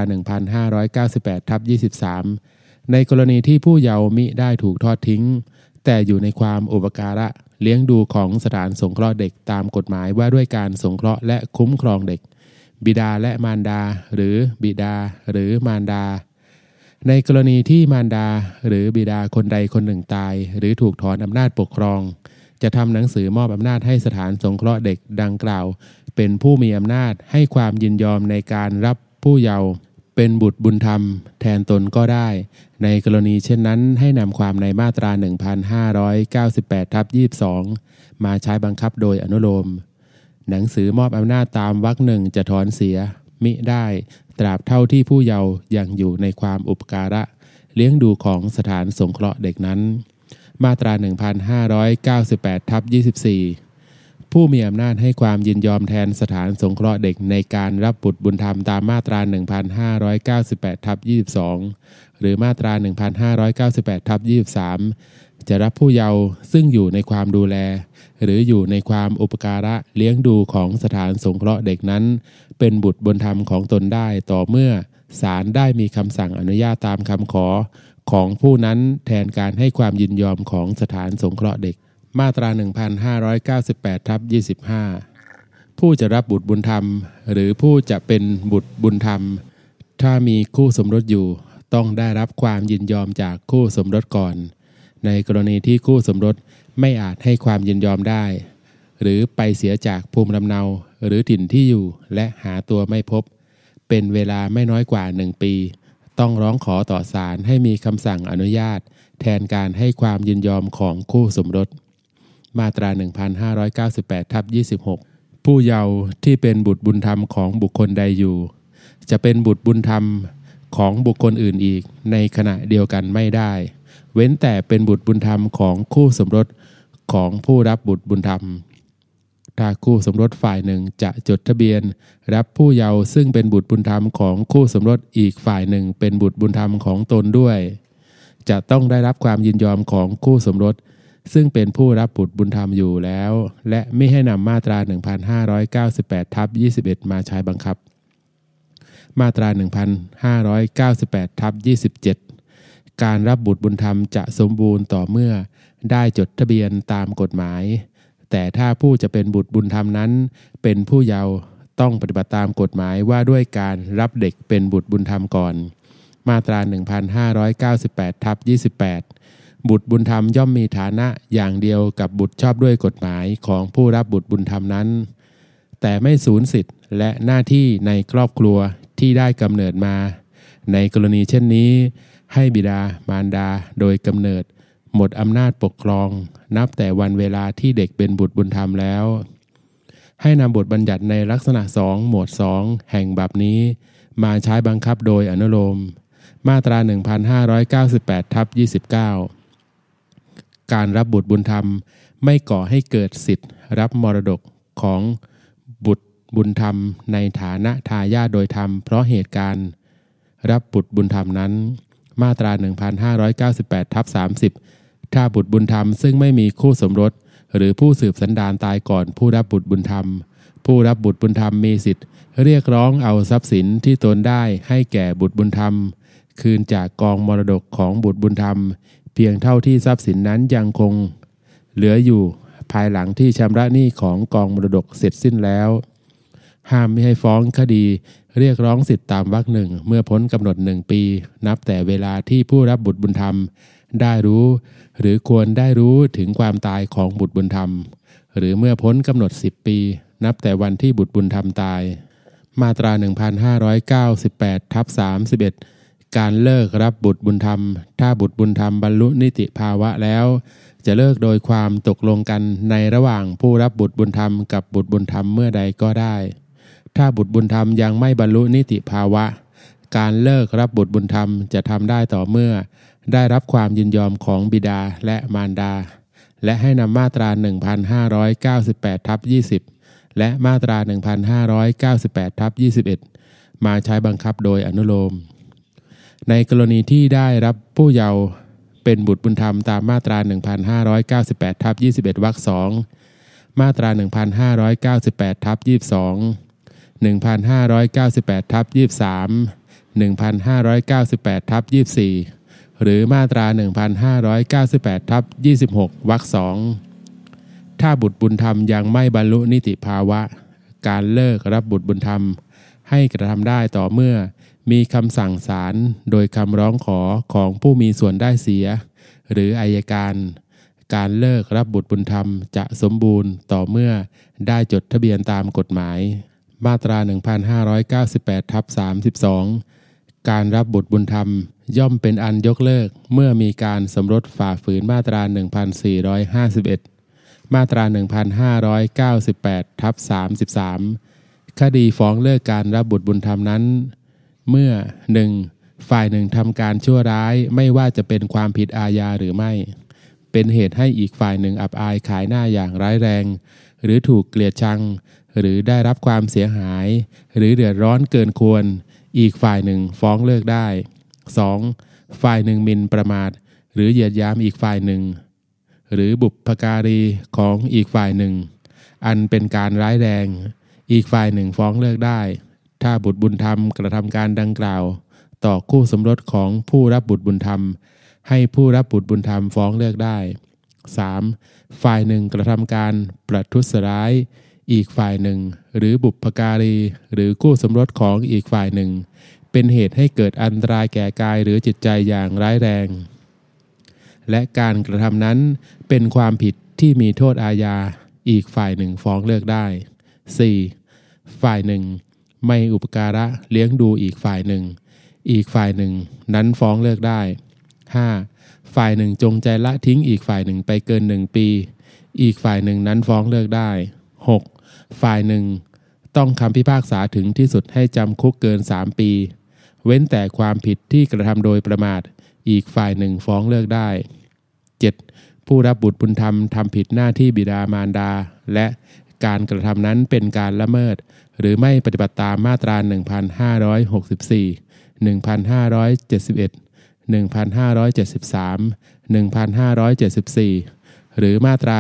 1598/23 ในกรณีที่ผู้เยาว์มิได้ถูกทอดทิ้งแต่อยู่ในความอุปการะเลี้ยงดูของสถานสงเคราะห์เด็กตามกฎหมายว่าด้วยการสงเคราะห์และคุ้มครองเด็กบิดาและมารดาหรือบิดาหรือมารดาในกรณีที่มารดาหรือบิดาคนใดคนหนึ่งตายหรือถูกถอนอำนาจปกครองจะทำหนังสือมอบอำนาจให้สถานสงเคราะห์เด็กดังกล่าวเป็นผู้มีอำนาจให้ความยินยอมในการรับผู้เยาว์เป็นบุตรบุญธรรมแทนตนก็ได้ในกรณีเช่นนั้นให้นำความในมาตรา 1598/22 มาใช้บังคับโดยอนุโลมหนังสือมอบอำนาจตามวรรคหนึ่งจะถอนเสียมิได้ตราบเท่าที่ผู้เยาว์ยังอยู่ในความอุปการะเลี้ยงดูของสถานสงเคราะห์เด็กนั้นมาตรา 1598/24 ผู้มีอำนาจให้ความยินยอมแทนสถานสงเคราะห์เด็กในการรับบุตรบุญธรรมตามมาตรา 1598/22 หรือมาตรา 1598/23 จะรับผู้เยาว์ซึ่งอยู่ในความดูแลหรืออยู่ในความอุปการะเลี้ยงดูของสถานสงเคราะห์เด็กนั้นเป็นบุตรบุญธรรมของตนได้ต่อเมื่อศาลได้มีคำสั่งอนุญาตตามคำขอของผู้นั้นแทนการให้ความยินยอมของสถานสงเคราะห์เด็กมาตรา 1598/25 ผู้จะรับบุตรบุญธรรมหรือผู้จะเป็นบุตรบุญธรรมถ้ามีคู่สมรสอยู่ต้องได้รับความยินยอมจากคู่สมรสก่อนในกรณีที่คู่สมรสไม่อาจให้ความยินยอมได้หรือไปเสียจากภูมิลำเนาหรือถิ่นที่อยู่และหาตัวไม่พบเป็นเวลาไม่น้อยกว่า1 ปีต้องร้องขอต่อศาลให้มีคำสั่งอนุญาตแทนการให้ความยินยอมของคู่สมรสมาตรา 1598/26 ผู้เยาว์ที่เป็นบุตรบุญธรรมของบุคคลใดอยู่จะเป็นบุตรบุญธรรมของบุคคลอื่นอีกในขณะเดียวกันไม่ได้เว้นแต่เป็นบุตรบุญธรรมของคู่สมรสของผู้รับบุตรบุญธรรมถ้าคู่สมรสฝ่ายหนึ่งจะจดทะเบียนรับผู้เยาว์ซึ่งเป็นบุตรบุญธรรมของคู่สมรสอีกฝ่ายหนึ่งเป็นบุตรบุญธรรมของตนด้วยจะต้องได้รับความยินยอมของคู่สมรสซึ่งเป็นผู้รับบุตรบุญธรรมอยู่แล้วและไม่ให้นำมาตรา 1598/21 มาใช้บังคับมาตรา 1598/27 การรับบุตรบุญธรรมจะสมบูรณ์ต่อเมื่อได้จดทะเบียนตามกฎหมายแต่ถ้าผู้จะเป็นบุตรบุญธรรมนั้นเป็นผู้เยาว์ต้องปฏิบัติตามกฎหมายว่าด้วยการรับเด็กเป็นบุตรบุญธรรมก่อนมาตรา 1598/28 บุตรบุญธรรมย่อมมีฐานะอย่างเดียวกับบุตรชอบด้วยกฎหมายของผู้รับบุตรบุญธรรมนั้นแต่ไม่สูญสิทธิ์และหน้าที่ในครอบครัวที่ได้กำเนิดมาในกรณีเช่นนี้ให้บิดามารดาโดยกำเนิดหมดอำนาจปกครองนับแต่วันเวลาที่เด็กเป็นบุตรบุญธรรมแล้วให้นำบทบัญญัติในลักษณะ2หมวด2แห่งบัพนี้มาใช้บังคับโดยอนุโลมมาตรา 1598/29 การรับบุตรบุญธรรมไม่ก่อให้เกิดสิทธิ์รับมรดกของบุตรบุญธรรมในฐานะทายาทโดยธรรมเพราะเหตุการณ์รับบุตรบุญธรรมนั้นมาตรา 1598/30 ถ้าบุตรบุญธรรมซึ่งไม่มีคู่สมรสหรือผู้สืบสันดานตายก่อนผู้รับบุตรบุญธรรมผู้รับบุตรบุญธรรมมีสิทธิ์เรียกร้องเอาทรัพย์สินที่ตนได้ให้แก่บุตรบุญธรรมคืนจากกองมรดกของบุตรบุญธรรมเพียงเท่าที่ทรัพย์สินนั้นยังคงเหลืออยู่ภายหลังที่ชำระหนี้ของกองมรดกเสร็จสิ้นแล้วห้ามไม่ให้ฟ้องคดีเรียกร้องสิทธิตามวรรคหนึ่งเมื่อพ้นกำหนด1 ปีนับแต่เวลาที่ผู้รับบุตรบุญธรรมได้รู้หรือควรได้รู้ถึงความตายของบุตรบุญธรรมหรือเมื่อพ้นกำหนด10 ปีนับแต่วันที่บุตรบุญธรรมตายมาตรา 1598/31 การเลิกรับบุตรบุญธรรมถ้าบุตรบุญธรรมบรรลุนิติภาวะแล้วจะเลิกโดยความตกลงกันในระหว่างผู้รับบุตรบุญธรรมกับบุตรบุญธรรมเมื่อใดก็ได้ถ้าบุตรบุญธรรมยังไม่บรรลุนิติภาวะการเลิกรับบุตรบุญธรรมจะทำได้ต่อเมื่อได้รับความยินยอมของบิดาและมารดาและให้นำมาตรา 1598/20 และมาตรา 1598/21 มาใช้บังคับโดยอนุโลมในกรณีที่ได้รับผู้เยาว์เป็นบุตรบุญธรรมตามมาตรา 1598/21 วรรค 2มาตรา 1598/22 1598/23 1598/24 หรือมาตรา 1598/26 วรรค 2ถ้าบุตรบุญธรรมยังไม่บรรลุนิติภาวะการเลิกรับบุตรบุญธรรมให้กระทำได้ต่อเมื่อมีคำสั่งศาลโดยคำร้องขอของผู้มีส่วนได้เสียหรืออัยการเลิกรับบุตรบุญธรรมจะสมบูรณ์ต่อเมื่อได้จดทะเบียนตามกฎหมายมาตรา 1598/32 การรับบุตรบุญธรรมย่อมเป็นอันยกเลิกเมื่อมีการสมรสฝ่าฝืนมาตรา 1451 มาตรา 1598/33 คดีฟ้องเลิกการรับบุตรบุญธรรมนั้นเมื่อ 1. ฝ่ายหนึ่งทำการชั่วร้ายไม่ว่าจะเป็นความผิดอาญาหรือไม่เป็นเหตุให้อีกฝ่ายหนึ่งอับอายขายหน้าอย่างร้ายแรงหรือถูกเกลียดชังหรือได้รับความเสียหายหรือเดือดร้อนเกินควรอีกฝ่ายหนึ่งฟ้องเลิกได้ 2. ฝ่ายหนึ่งหมิ่นประมาทหรือเหยียดหยามอีกฝ่ายหนึ่งหรือบุพการีของอีกฝ่ายหนึ่งอันเป็นการร้ายแรงอีกฝ่ายหนึ่งฟ้องเลิกได้ถ้าบุตรบุญธรรมกระทำการดังกล่าวต่อคู่สมรสของผู้รับบุตรบุญธรรมให้ผู้รับบุตรบุญธรรมฟ้องเลิกได้ 3. ฝ่ายหนึ่งกระทำการประทุษร้ายอีกฝ่ายหนึ่งหรือบุพการีหรือคู่สมรสของอีกฝ่ายหนึ่งเป็นเหตุให้เกิดอันตรายแก่กายหรือจิตใจอย่างร้ายแรงและการกระทำนั้นเป็นความผิดที่มีโทษอาญาอีกฝ่ายหนึ่งฟ้องเลิกได้ 4. ฝ่ายหนึ่งไม่อุปการะเลี้ยงดูอีกฝ่ายหนึ่งอีกฝ่ายหนึ่งนั้นฟ้องเลิกได้ 5. ฝ่ายหนึ่งจงใจละทิ้งอีกฝ่ายหนึ่งไปเกิน1 ปีอีกฝ่ายหนึ่งนั้นฟ้องเลิกได้ 6. ฝ่ายหนึ่งต้องคำพิพากษาถึงที่สุดให้จำคุกเกิน3 ปีเว้นแต่ความผิดที่กระทำโดยประมาทอีกฝ่ายหนึ่งฟ้องเลิกได้ 7. ผู้รับบุตรบุญธรรมทำผิดหน้าที่บิดามารดาและการกระทำนั้นเป็นการละเมิดหรือไม่ปฏิบัติตามมาตรา 1564 1571 1573 1574 หรือมาตรา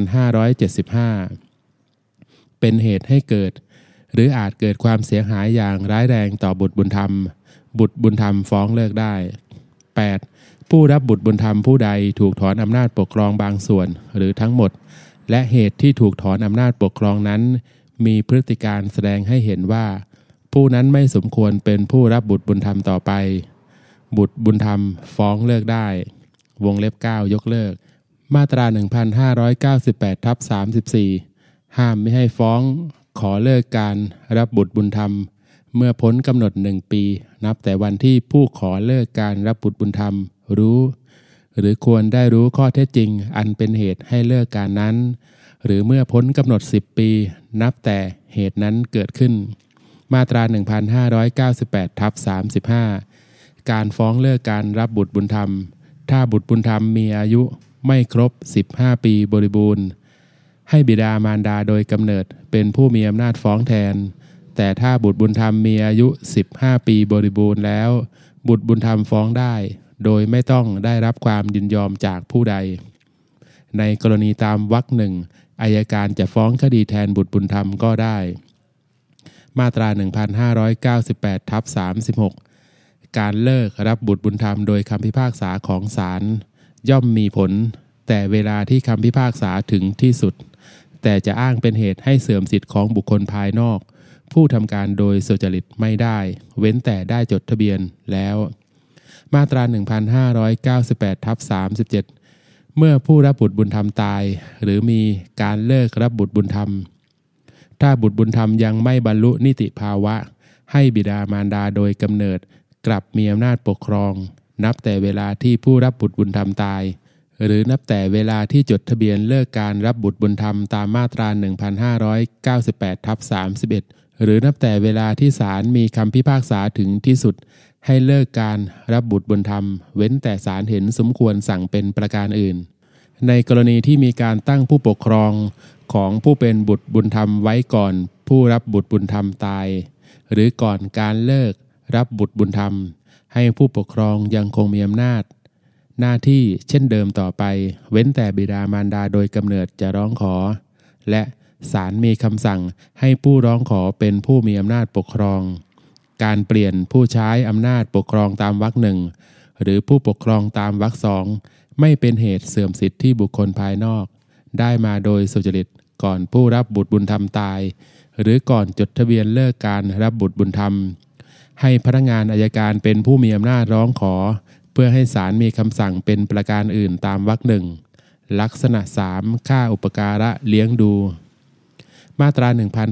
1575 เป็นเหตุให้เกิดหรืออาจเกิดความเสียหายอย่างร้ายแรงต่อบุตรบุญธรรมบุตรบุญธรรมฟ้องเลิกได้ 8. ผู้รับบุตรบุญธรรมผู้ใดถูกถอนอำนาจปกครองบางส่วนหรือทั้งหมดและเหตุที่ถูกถอนอำนาจปกครองนั้นมีพฤติการแสดงให้เห็นว่าผู้นั้นไม่สมควรเป็นผู้รับบุตรบุญธรรมต่อไปบุตรบุญธรรมฟ้องเลิกได้วงเล็บ 9 ยกเลิกมาตรา 1598/34 ห้ามไม่ให้ฟ้องขอเลิกการรับบุตรบุญธรรมเมื่อพ้นกำหนด1 ปีนับแต่วันที่ผู้ขอเลิกการรับบุตรบุญธรรมรู้หรือควรได้รู้ข้อเท็จจริงอันเป็นเหตุให้เลิกการนั้นหรือเมื่อพ้นกำหนด10 ปีนับแต่เหตุนั้นเกิดขึ้นมาตรา 1598/35 การฟ้องเลิกการรับบุตรบุญธรรมถ้าบุตรบุญธรรมมีอายุไม่ครบ15 ปีบริบูรณ์ให้บิดามารดาโดยกำเนิดเป็นผู้มีอำนาจฟ้องแทนแต่ถ้าบุตรบุญธรรมมีอายุ15 ปีบริบูรณ์แล้วบุตรบุญธรรมฟ้องได้โดยไม่ต้องได้รับความยินยอมจากผู้ใดในกรณีตามวรรคหนึ่งอัยการจะฟ้องคดีแทนบุตรบุญธรรมก็ได้มาตรา 1598/36 การเลิกรับบุตรบุญธรรมโดยคำพิพากษาของศาลย่อมมีผลแต่เวลาที่คำพิพากษาถึงที่สุดแต่จะอ้างเป็นเหตุให้เสื่อมสิทธิของบุคคลภายนอกผู้ทำการโดยสุจริตไม่ได้เว้นแต่ได้จดทะเบียนแล้วมาตรา 1598/37 เมื่อผู้รับบุตรบุญธรรมตายหรือมีการเลิกรับบุตรบุญธรรมถ้าบุตรบุญธรรมยังไม่บรรลุนิติภาวะให้บิดามารดาโดยกำเนิดกลับมีอำนาจปกครองนับแต่เวลาที่ผู้รับบุตรบุญธรรมตายหรือนับแต่เวลาที่จดทะเบียนเลิกการรับบุตรบุญธรรมตามมาตรา 1598/31 หรือนับแต่เวลาที่ศาลมีคำพิพากษาถึงที่สุดให้เลิกการรับบุตรบุญธรรมเว้นแต่ศาลเห็นสมควรสั่งเป็นประการอื่นในกรณีที่มีการตั้งผู้ปกครองของผู้เป็นบุตรบุญธรรมไว้ก่อนผู้รับบุตรบุญธรรมตายหรือก่อนการเลิกรับบุตรบุญธรรมให้ผู้ปกครองยังคงมีอำนาจหน้าที่เช่นเดิมต่อไปเว้นแต่บิดามารดาโดยกำเนิดจะร้องขอและศาลมีคำสั่งให้ผู้ร้องขอเป็นผู้มีอำนาจปกครองการเปลี่ยนผู้ใช้อำนาจปกครองตามวรรคหนึ่งหรือผู้ปกครองตามวรรคสองไม่เป็นเหตุเสื่อมสิทธิที่บุคคลภายนอกได้มาโดยสุจริตก่อนผู้รับบุตรบุญธรรมตายหรือก่อนจดทะเบียนเลิกการรับบุตรบุญธรรมให้พนักงานอัยการเป็นผู้มีอำนาจร้องขอเพื่อให้ศาลมีคำสั่งเป็นประการอื่นตามวรรคหนึ่งลักษณะ 3 ค่าอุปการะเลี้ยงดูมาตรา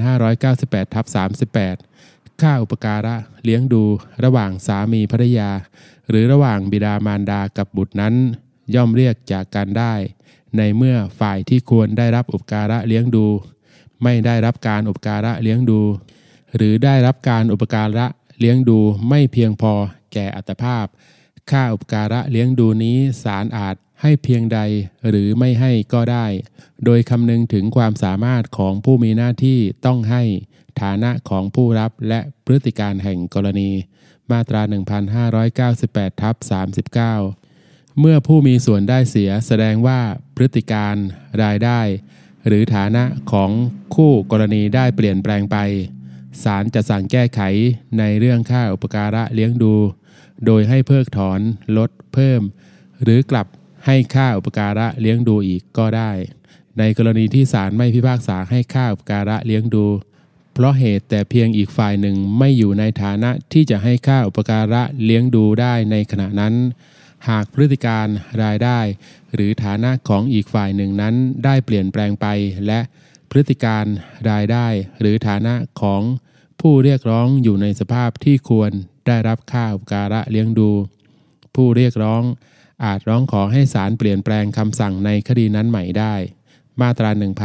1598/38 ค่าอุปการะเลี้ยงดูระหว่างสามีภรรยาหรือระหว่างบิดามารดากับบุตรนั้นย่อมเรียกจากกันได้ในเมื่อฝ่ายที่ควรได้รับอุปการะเลี้ยงดูไม่ได้รับการอุปการะเลี้ยงดูหรือได้รับการอุปการะเลี้ยงดูไม่เพียงพอแก่อัตภาพค่าอุปการะเลี้ยงดูนี้ศาลอาจให้เพียงใดหรือไม่ให้ก็ได้โดยคำนึงถึงความสามารถของผู้มีหน้าที่ต้องให้ฐานะของผู้รับและพฤติการแห่งกรณีมาตรา 1598/39 เมื่อผู้มีส่วนได้เสียแสดงว่าพฤติการรายได้หรือฐานะของคู่กรณีได้เปลี่ยนแปลงไปศาลจะสั่งแก้ไขในเรื่องค่าอุปการะเลี้ยงดูโดยให้เพิกถอนลดเพิ่มหรือกลับให้ค่าอุปการะเลี้ยงดูอีกก็ได้ในกรณีที่ศาลไม่พิพากษาให้ค่าอุปการะเลี้ยงดูเพราะเหตุแต่เพียงอีกฝ่ายหนึ่งไม่อยู่ในฐานะที่จะให้ค่าอุปการะเลี้ยงดูได้ในขณะนั้นหากพฤติการรายได้หรือฐานะของอีกฝ่ายหนึ่งนั้นได้เปลี่ยนแปลงไปและพฤติการรายได้หรือฐานะของผู้เรียกร้องอยู่ในสภาพที่ควรได้รับค่าอุปการะเลี้ยงดูผู้เรียกร้องอาจร้องขอให้ศาลเปลี่ยนแปลงคำสั่งในคดีนั้นใหม่ได้มาตรา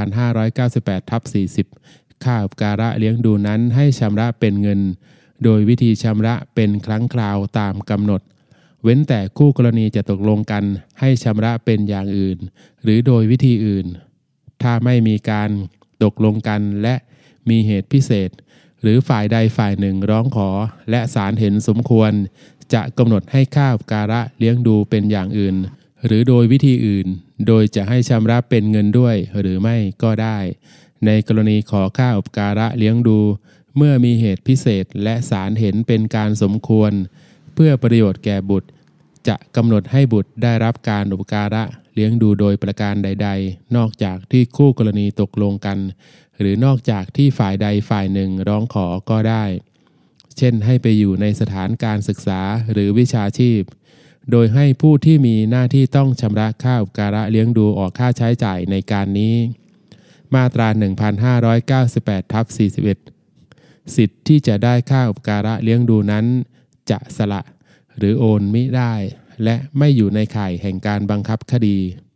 1598/40 ค่าอุปการะเลี้ยงดูนั้นให้ชำระเป็นเงินโดยวิธีชำระเป็นครั้งคราวตามกำหนดเว้นแต่คู่กรณีจะตกลงกันให้ชำระเป็นอย่างอื่นหรือโดยวิธีอื่นถ้าไม่มีการตกลงกันและมีเหตุพิเศษหรือฝ่ายใดฝ่ายหนึ่งร้องขอและศาลเห็นสมควรจะกำหนดให้ค่าอุปการะเลี้ยงดูเป็นอย่างอื่นหรือโดยวิธีอื่นโดยจะให้ชำระเป็นเงินด้วยหรือไม่ก็ได้ในกรณีขอค่าอุปการะเลี้ยงดูเมื่อมีเหตุพิเศษและศาลเห็นเป็นการสมควรเพื่อประโยชน์แก่บุตรจะกำหนดให้บุตรได้รับการอุปการะเลี้ยงดูโดยประการใดๆนอกจากที่คู่กรณีตกลงกันหรือนอกจากที่ฝ่ายใดฝ่ายหนึ่งร้องขอก็ได้เช่นให้ไปอยู่ในสถานการศึกษาหรือวิชาชีพโดยให้ผู้ที่มีหน้าที่ต้องชำระค่าอุปการะเลี้ยงดูออกค่าใช้จ่ายในการนี้มาตรา 1598/41 สิทธิ์ที่จะได้ค่าอุปการะเลี้ยงดูนั้นจะสละหรือโอนมิได้และไม่อยู่ในข่ายแห่งการบังคับคดี